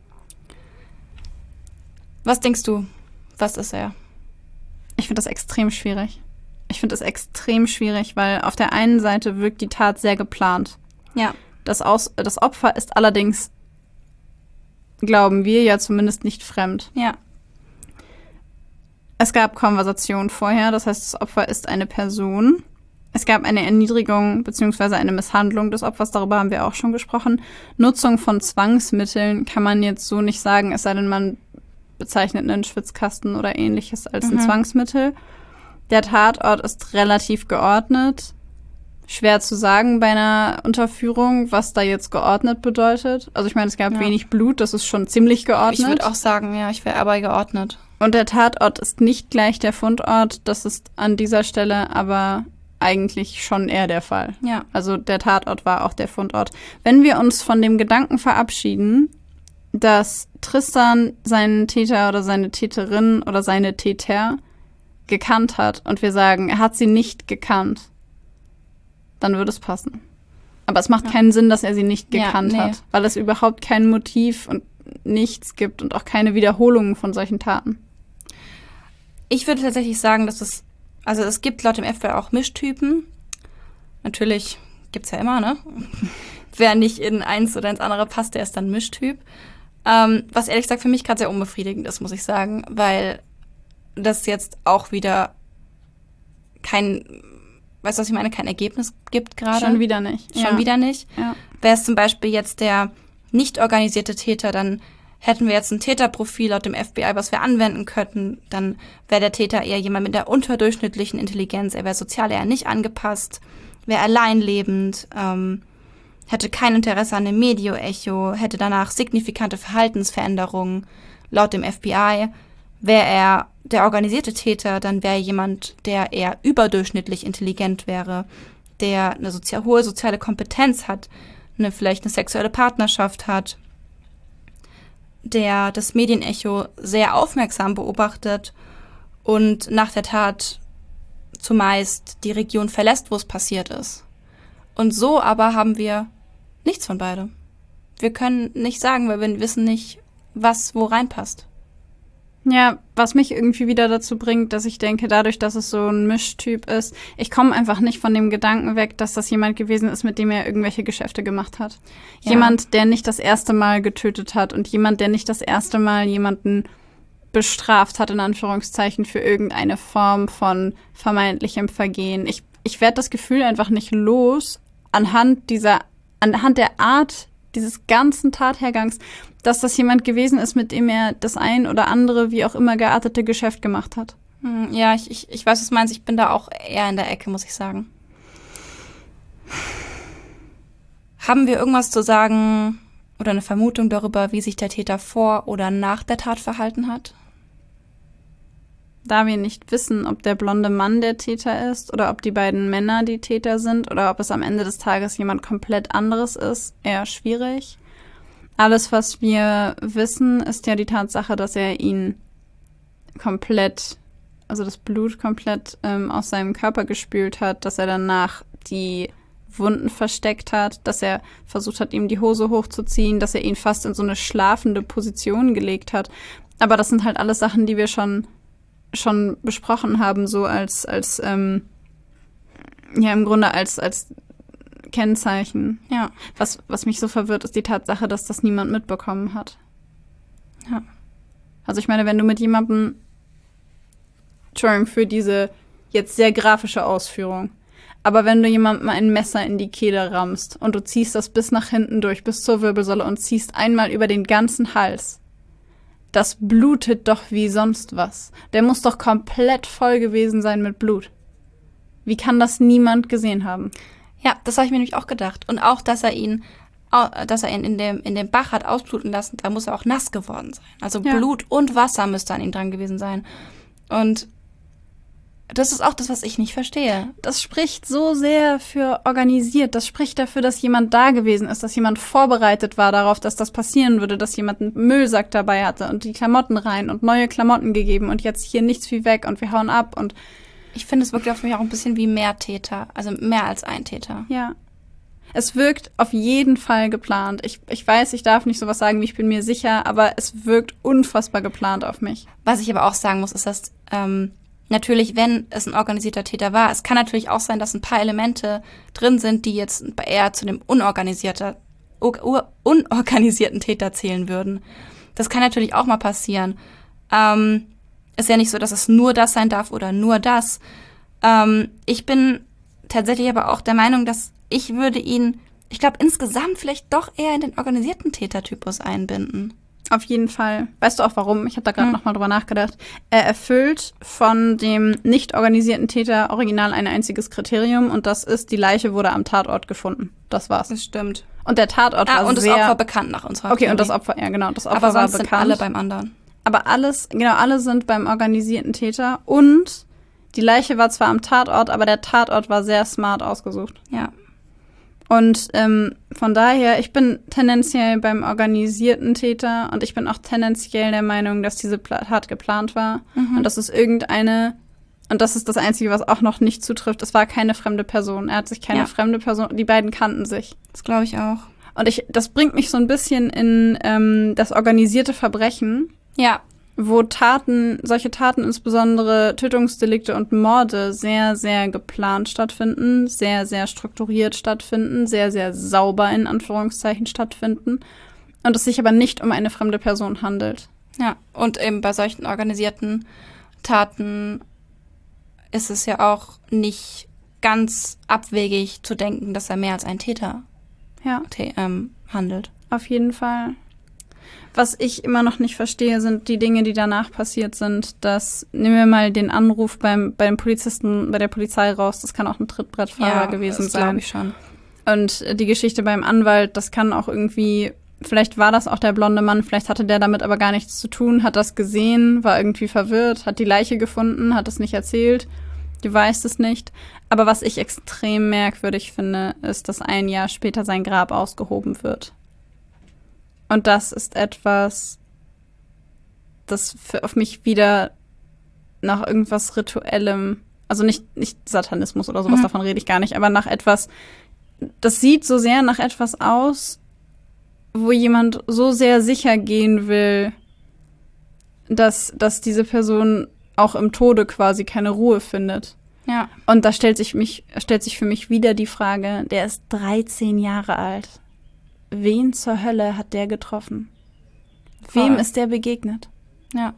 Was denkst du? Was ist er? Ich finde das extrem schwierig. Weil auf der einen Seite wirkt die Tat sehr geplant. Ja. Das Opfer ist allerdings, glauben wir, ja zumindest nicht fremd. Ja. Es gab Konversationen vorher, das heißt, das Opfer ist eine Person. Es gab eine Erniedrigung bzw. eine Misshandlung des Opfers, darüber haben wir auch schon gesprochen. Nutzung von Zwangsmitteln kann man jetzt so nicht sagen, es sei denn, man bezeichnet einen Schwitzkasten oder ähnliches als ein Zwangsmittel. Der Tatort ist relativ geordnet. Schwer zu sagen bei einer Unterführung, was da jetzt geordnet bedeutet. Also ich meine, es gab wenig Blut, das ist schon ziemlich geordnet. Ich würde auch sagen, ja, ich wäre aber geordnet. Und der Tatort ist nicht gleich der Fundort. Das ist an dieser Stelle aber eigentlich schon eher der Fall. Ja. Also der Tatort war auch der Fundort. Wenn wir uns von dem Gedanken verabschieden, dass Tristan seinen Täter oder seine Täterin oder seine Täter gekannt hat und wir sagen, er hat sie nicht gekannt, dann würde es passen. Aber es macht keinen Sinn, dass er sie nicht gekannt hat, weil es überhaupt kein Motiv und nichts gibt und auch keine Wiederholungen von solchen Taten. Ich würde tatsächlich sagen, dass es gibt laut dem FBI auch Mischtypen. Natürlich gibt's ja immer, ne? Wer nicht in eins oder ins andere passt, der ist dann Mischtyp. Was ehrlich gesagt für mich gerade sehr unbefriedigend ist, muss ich sagen, weil das jetzt auch wieder kein Ergebnis gibt gerade. Schon wieder nicht. Schon wieder nicht. Ja. Wäre es zum Beispiel jetzt der nicht organisierte Täter, dann hätten wir jetzt ein Täterprofil laut dem FBI, was wir anwenden könnten. Dann wäre der Täter eher jemand mit der unterdurchschnittlichen Intelligenz. Er wäre sozial eher nicht angepasst, wäre alleinlebend, hätte kein Interesse an dem Medio-Echo, hätte danach signifikante Verhaltensveränderungen. Laut dem FBI wäre er der organisierte Täter, dann wäre jemand, der eher überdurchschnittlich intelligent wäre, der eine hohe soziale Kompetenz hat, vielleicht eine sexuelle Partnerschaft hat, der das Medienecho sehr aufmerksam beobachtet und nach der Tat zumeist die Region verlässt, wo es passiert ist. Und so aber haben wir nichts von beidem. Wir können nicht sagen, weil wir wissen nicht, was wo reinpasst. Ja, was mich irgendwie wieder dazu bringt, dass ich denke, dadurch, dass es so ein Mischtyp ist, ich komme einfach nicht von dem Gedanken weg, dass das jemand gewesen ist, mit dem er irgendwelche Geschäfte gemacht hat. Ja. Jemand, der nicht das erste Mal getötet hat und jemand, der nicht das erste Mal jemanden bestraft hat, in Anführungszeichen, für irgendeine Form von vermeintlichem Vergehen. Ich werde das Gefühl einfach nicht los, anhand der Art dieses ganzen Tathergangs, dass das jemand gewesen ist, mit dem er das ein oder andere, wie auch immer geartete Geschäft gemacht hat. Ja, ich weiß, was du meinst. Ich bin da auch eher in der Ecke, muss ich sagen. Haben wir irgendwas zu sagen oder eine Vermutung darüber, wie sich der Täter vor oder nach der Tat verhalten hat? Da wir nicht wissen, ob der blonde Mann der Täter ist oder ob die beiden Männer die Täter sind oder ob es am Ende des Tages jemand komplett anderes ist, eher schwierig. Alles, was wir wissen, ist ja die Tatsache, dass er ihn komplett, also das Blut komplett aus seinem Körper gespült hat, dass er danach die Wunden versteckt hat, dass er versucht hat, ihm die Hose hochzuziehen, dass er ihn fast in so eine schlafende Position gelegt hat. Aber das sind halt alles Sachen, die wir schon besprochen haben, so als im Grunde als Kennzeichen. Ja. Was mich so verwirrt, ist die Tatsache, dass das niemand mitbekommen hat. Ja. Also ich meine, wenn du mit jemandem, Entschuldigung für diese jetzt sehr grafische Ausführung, aber wenn du jemandem ein Messer in die Kehle rammst und du ziehst das bis nach hinten durch, bis zur Wirbelsäule und ziehst einmal über den ganzen Hals, das blutet doch wie sonst was. Der muss doch komplett voll gewesen sein mit Blut. Wie kann das niemand gesehen haben? Ja, das habe ich mir nämlich auch gedacht. Und auch, dass er ihn in dem Bach hat ausbluten lassen, da muss er auch nass geworden sein. Also ja. Blut und Wasser müsste an ihm dran gewesen sein. Und das ist auch das, was ich nicht verstehe. Das spricht so sehr für organisiert. Das spricht dafür, dass jemand da gewesen ist, dass jemand vorbereitet war darauf, dass das passieren würde, dass jemand einen Müllsack dabei hatte und die Klamotten rein und neue Klamotten gegeben und jetzt hier nichts wie weg und wir hauen ab. Und ich finde, es wirkt auf mich auch ein bisschen wie mehr Täter, also mehr als ein Täter. Ja. Es wirkt auf jeden Fall geplant. Ich weiß, ich darf nicht sowas sagen, wie ich bin mir sicher, aber es wirkt unfassbar geplant auf mich. Was ich aber auch sagen muss, ist, dass natürlich, wenn es ein organisierter Täter war, es kann natürlich auch sein, dass ein paar Elemente drin sind, die jetzt eher zu dem unorganisierten Täter zählen würden. Das kann natürlich auch mal passieren. Ist ja nicht so, dass es nur das sein darf oder nur das. Ich bin tatsächlich aber auch der Meinung, dass ich würde ihn, ich glaube, insgesamt vielleicht doch eher in den organisierten Tätertypus einbinden. Auf jeden Fall. Weißt du auch warum? Ich habe da gerade noch mal drüber nachgedacht. Er erfüllt von dem nicht organisierten Täter original ein einziges Kriterium und das ist, die Leiche wurde am Tatort gefunden. Das war's. Das stimmt. Und der Tatort war und sehr... das Opfer bekannt nach unserer Theorie. Und das Opfer, ja genau, das Opfer aber war sonst bekannt. sind alle beim anderen. Aber alle sind beim organisierten Täter und die Leiche war zwar am Tatort, aber der Tatort war sehr smart ausgesucht. Ja. Und von daher, ich bin tendenziell beim organisierten Täter und ich bin auch tendenziell der Meinung, dass diese Tat geplant war. Und das ist und das ist das Einzige, was auch noch nicht zutrifft, es war keine fremde Person. Er hat sich keine fremde Person, die beiden kannten sich. Das glaube ich auch. Und das bringt mich so ein bisschen in das organisierte Verbrechen. Ja. Wo solche Taten, insbesondere Tötungsdelikte und Morde, sehr, sehr geplant stattfinden, sehr, sehr strukturiert stattfinden, sehr, sehr sauber in Anführungszeichen stattfinden und es sich aber nicht um eine fremde Person handelt. Ja, und eben bei solchen organisierten Taten ist es ja auch nicht ganz abwegig zu denken, dass er mehr als ein Täter handelt. Auf jeden Fall. Was ich immer noch nicht verstehe, sind die Dinge, die danach passiert sind. Nehmen wir mal den Anruf beim Polizisten, bei der Polizei raus. Das kann auch ein Trittbrettfahrer gewesen sein. Ja, glaube ich schon. Und die Geschichte beim Anwalt, das kann auch irgendwie, vielleicht war das auch der blonde Mann, vielleicht hatte der damit aber gar nichts zu tun, hat das gesehen, war irgendwie verwirrt, hat die Leiche gefunden, hat es nicht erzählt. Du weißt es nicht. Aber was ich extrem merkwürdig finde, ist, dass ein Jahr später sein Grab ausgehoben wird. Und das ist etwas, das auf mich wieder nach irgendwas Rituellem, also nicht Satanismus oder sowas, davon rede ich gar nicht, aber nach etwas, das sieht so sehr nach etwas aus, wo jemand so sehr sicher gehen will, dass diese Person auch im Tode quasi keine Ruhe findet. Ja. Und da stellt sich für mich wieder die Frage, der ist 13 Jahre alt. Wen zur Hölle hat der getroffen? Wem ist der begegnet? Ja.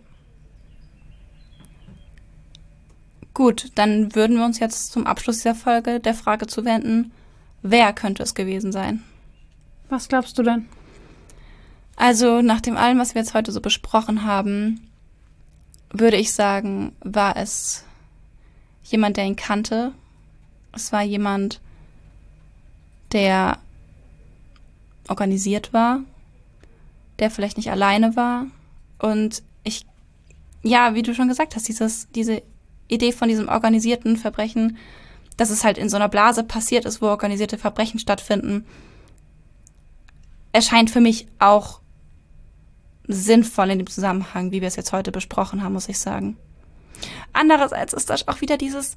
Gut, dann würden wir uns jetzt zum Abschluss dieser Folge der Frage zuwenden, wer könnte es gewesen sein? Was glaubst du denn? Also nach dem allem, was wir jetzt heute so besprochen haben, würde ich sagen, war es jemand, der ihn kannte. Es war jemand, der organisiert war, der vielleicht nicht alleine war. Und wie du schon gesagt hast, diese Idee von diesem organisierten Verbrechen, dass es halt in so einer Blase passiert ist, wo organisierte Verbrechen stattfinden, erscheint für mich auch sinnvoll in dem Zusammenhang, wie wir es jetzt heute besprochen haben, muss ich sagen. Andererseits ist das auch wieder dieses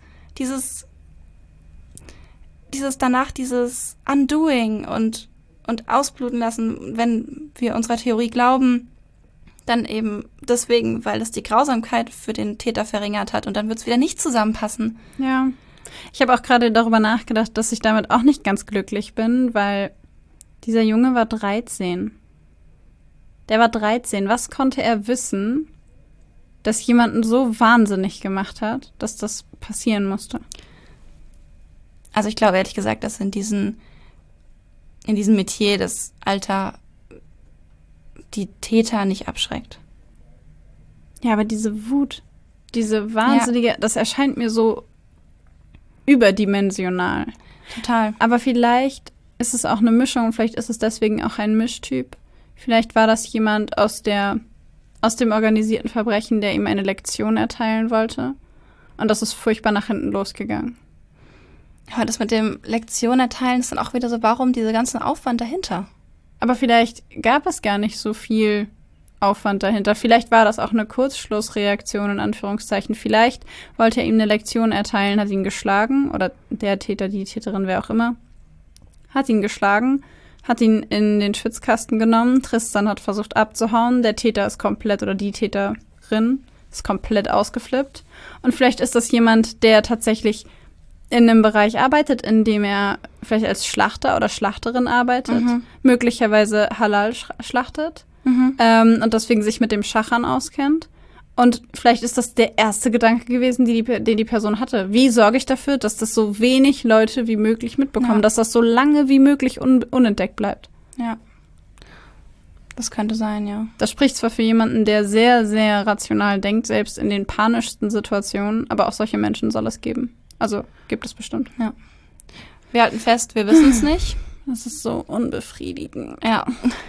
Undoing und ausbluten lassen, wenn wir unserer Theorie glauben, dann eben deswegen, weil es die Grausamkeit für den Täter verringert hat und dann wird es wieder nicht zusammenpassen. Ja, ich habe auch gerade darüber nachgedacht, dass ich damit auch nicht ganz glücklich bin, weil dieser Junge war 13. Der war 13. Was konnte er wissen, das jemanden so wahnsinnig gemacht hat, dass das passieren musste? Also ich glaube ehrlich gesagt, dass in diesem Metier das Alter die Täter nicht abschreckt. Ja, aber diese Wut, diese wahnsinnige, das erscheint mir so überdimensional. Total. Aber vielleicht ist es auch eine Mischung, vielleicht ist es deswegen auch ein Mischtyp. Vielleicht war das jemand aus dem organisierten Verbrechen, der ihm eine Lektion erteilen wollte. Und das ist furchtbar nach hinten losgegangen. Aber das mit dem Lektion erteilen ist dann auch wieder so, warum dieser ganze Aufwand dahinter? Aber vielleicht gab es gar nicht so viel Aufwand dahinter. Vielleicht war das auch eine Kurzschlussreaktion, in Anführungszeichen. Vielleicht wollte er ihm eine Lektion erteilen, hat ihn geschlagen, oder der Täter, die Täterin, wer auch immer, hat ihn geschlagen, hat ihn in den Schwitzkasten genommen. Tristan hat versucht abzuhauen. Der Täter ist komplett, oder die Täterin ist komplett ausgeflippt. Und vielleicht ist das jemand, der tatsächlich in einem Bereich arbeitet, in dem er vielleicht als Schlachter oder Schlachterin arbeitet, möglicherweise Halal schlachtet und deswegen sich mit dem Schachern auskennt. Und vielleicht ist das der erste Gedanke gewesen, den die Person hatte. Wie sorge ich dafür, dass das so wenig Leute wie möglich mitbekommen, dass das so lange wie möglich unentdeckt bleibt? Ja. Das könnte sein, ja. Das spricht zwar für jemanden, der sehr, sehr rational denkt, selbst in den panischsten Situationen, aber auch solche Menschen soll es geben. Also gibt es bestimmt. Ja. Wir halten fest, wir wissen es nicht. Das ist so unbefriedigend. Ja.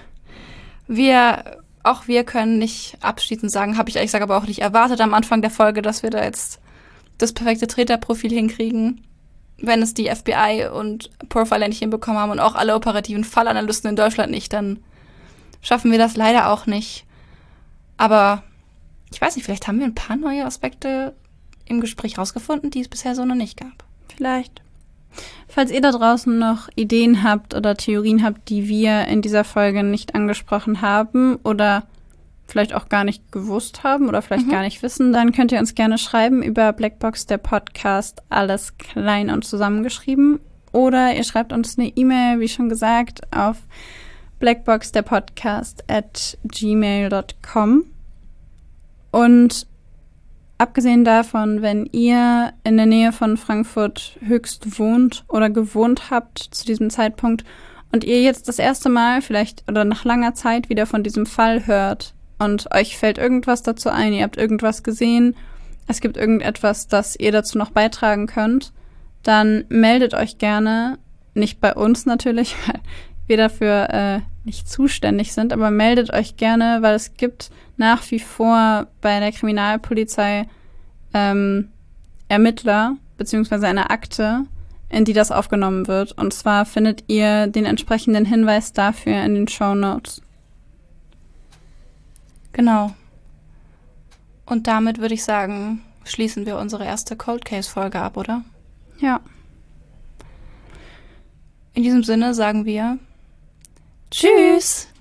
Auch wir können nicht abschließend sagen, habe ich ehrlich gesagt aber auch nicht erwartet am Anfang der Folge, dass wir da jetzt das perfekte Täterprofil hinkriegen. Wenn es die FBI und Profiler nicht hinbekommen haben und auch alle operativen Fallanalysten in Deutschland nicht, dann schaffen wir das leider auch nicht. Aber ich weiß nicht, vielleicht haben wir ein paar neue Aspekte im Gespräch rausgefunden, die es bisher so noch nicht gab. Vielleicht. Falls ihr da draußen noch Ideen habt oder Theorien habt, die wir in dieser Folge nicht angesprochen haben oder vielleicht auch gar nicht gewusst haben oder vielleicht gar nicht wissen, dann könnt ihr uns gerne schreiben über Blackbox, der Podcast, alles klein und zusammengeschrieben. Oder ihr schreibt uns eine E-Mail, wie schon gesagt, auf blackboxderpodcast@gmail.com. Und abgesehen davon, wenn ihr in der Nähe von Frankfurt Höchst wohnt oder gewohnt habt zu diesem Zeitpunkt und ihr jetzt das erste Mal vielleicht oder nach langer Zeit wieder von diesem Fall hört und euch fällt irgendwas dazu ein, ihr habt irgendwas gesehen, es gibt irgendetwas, das ihr dazu noch beitragen könnt, dann meldet euch gerne, nicht bei uns natürlich, weil wir dafür nicht zuständig sind, aber meldet euch gerne, weil es gibt nach wie vor bei der Kriminalpolizei Ermittler beziehungsweise eine Akte, in die das aufgenommen wird. Und zwar findet ihr den entsprechenden Hinweis dafür in den Shownotes. Genau. Und damit würde ich sagen, schließen wir unsere erste Cold Case-Folge ab, oder? Ja. In diesem Sinne sagen wir Tschüss!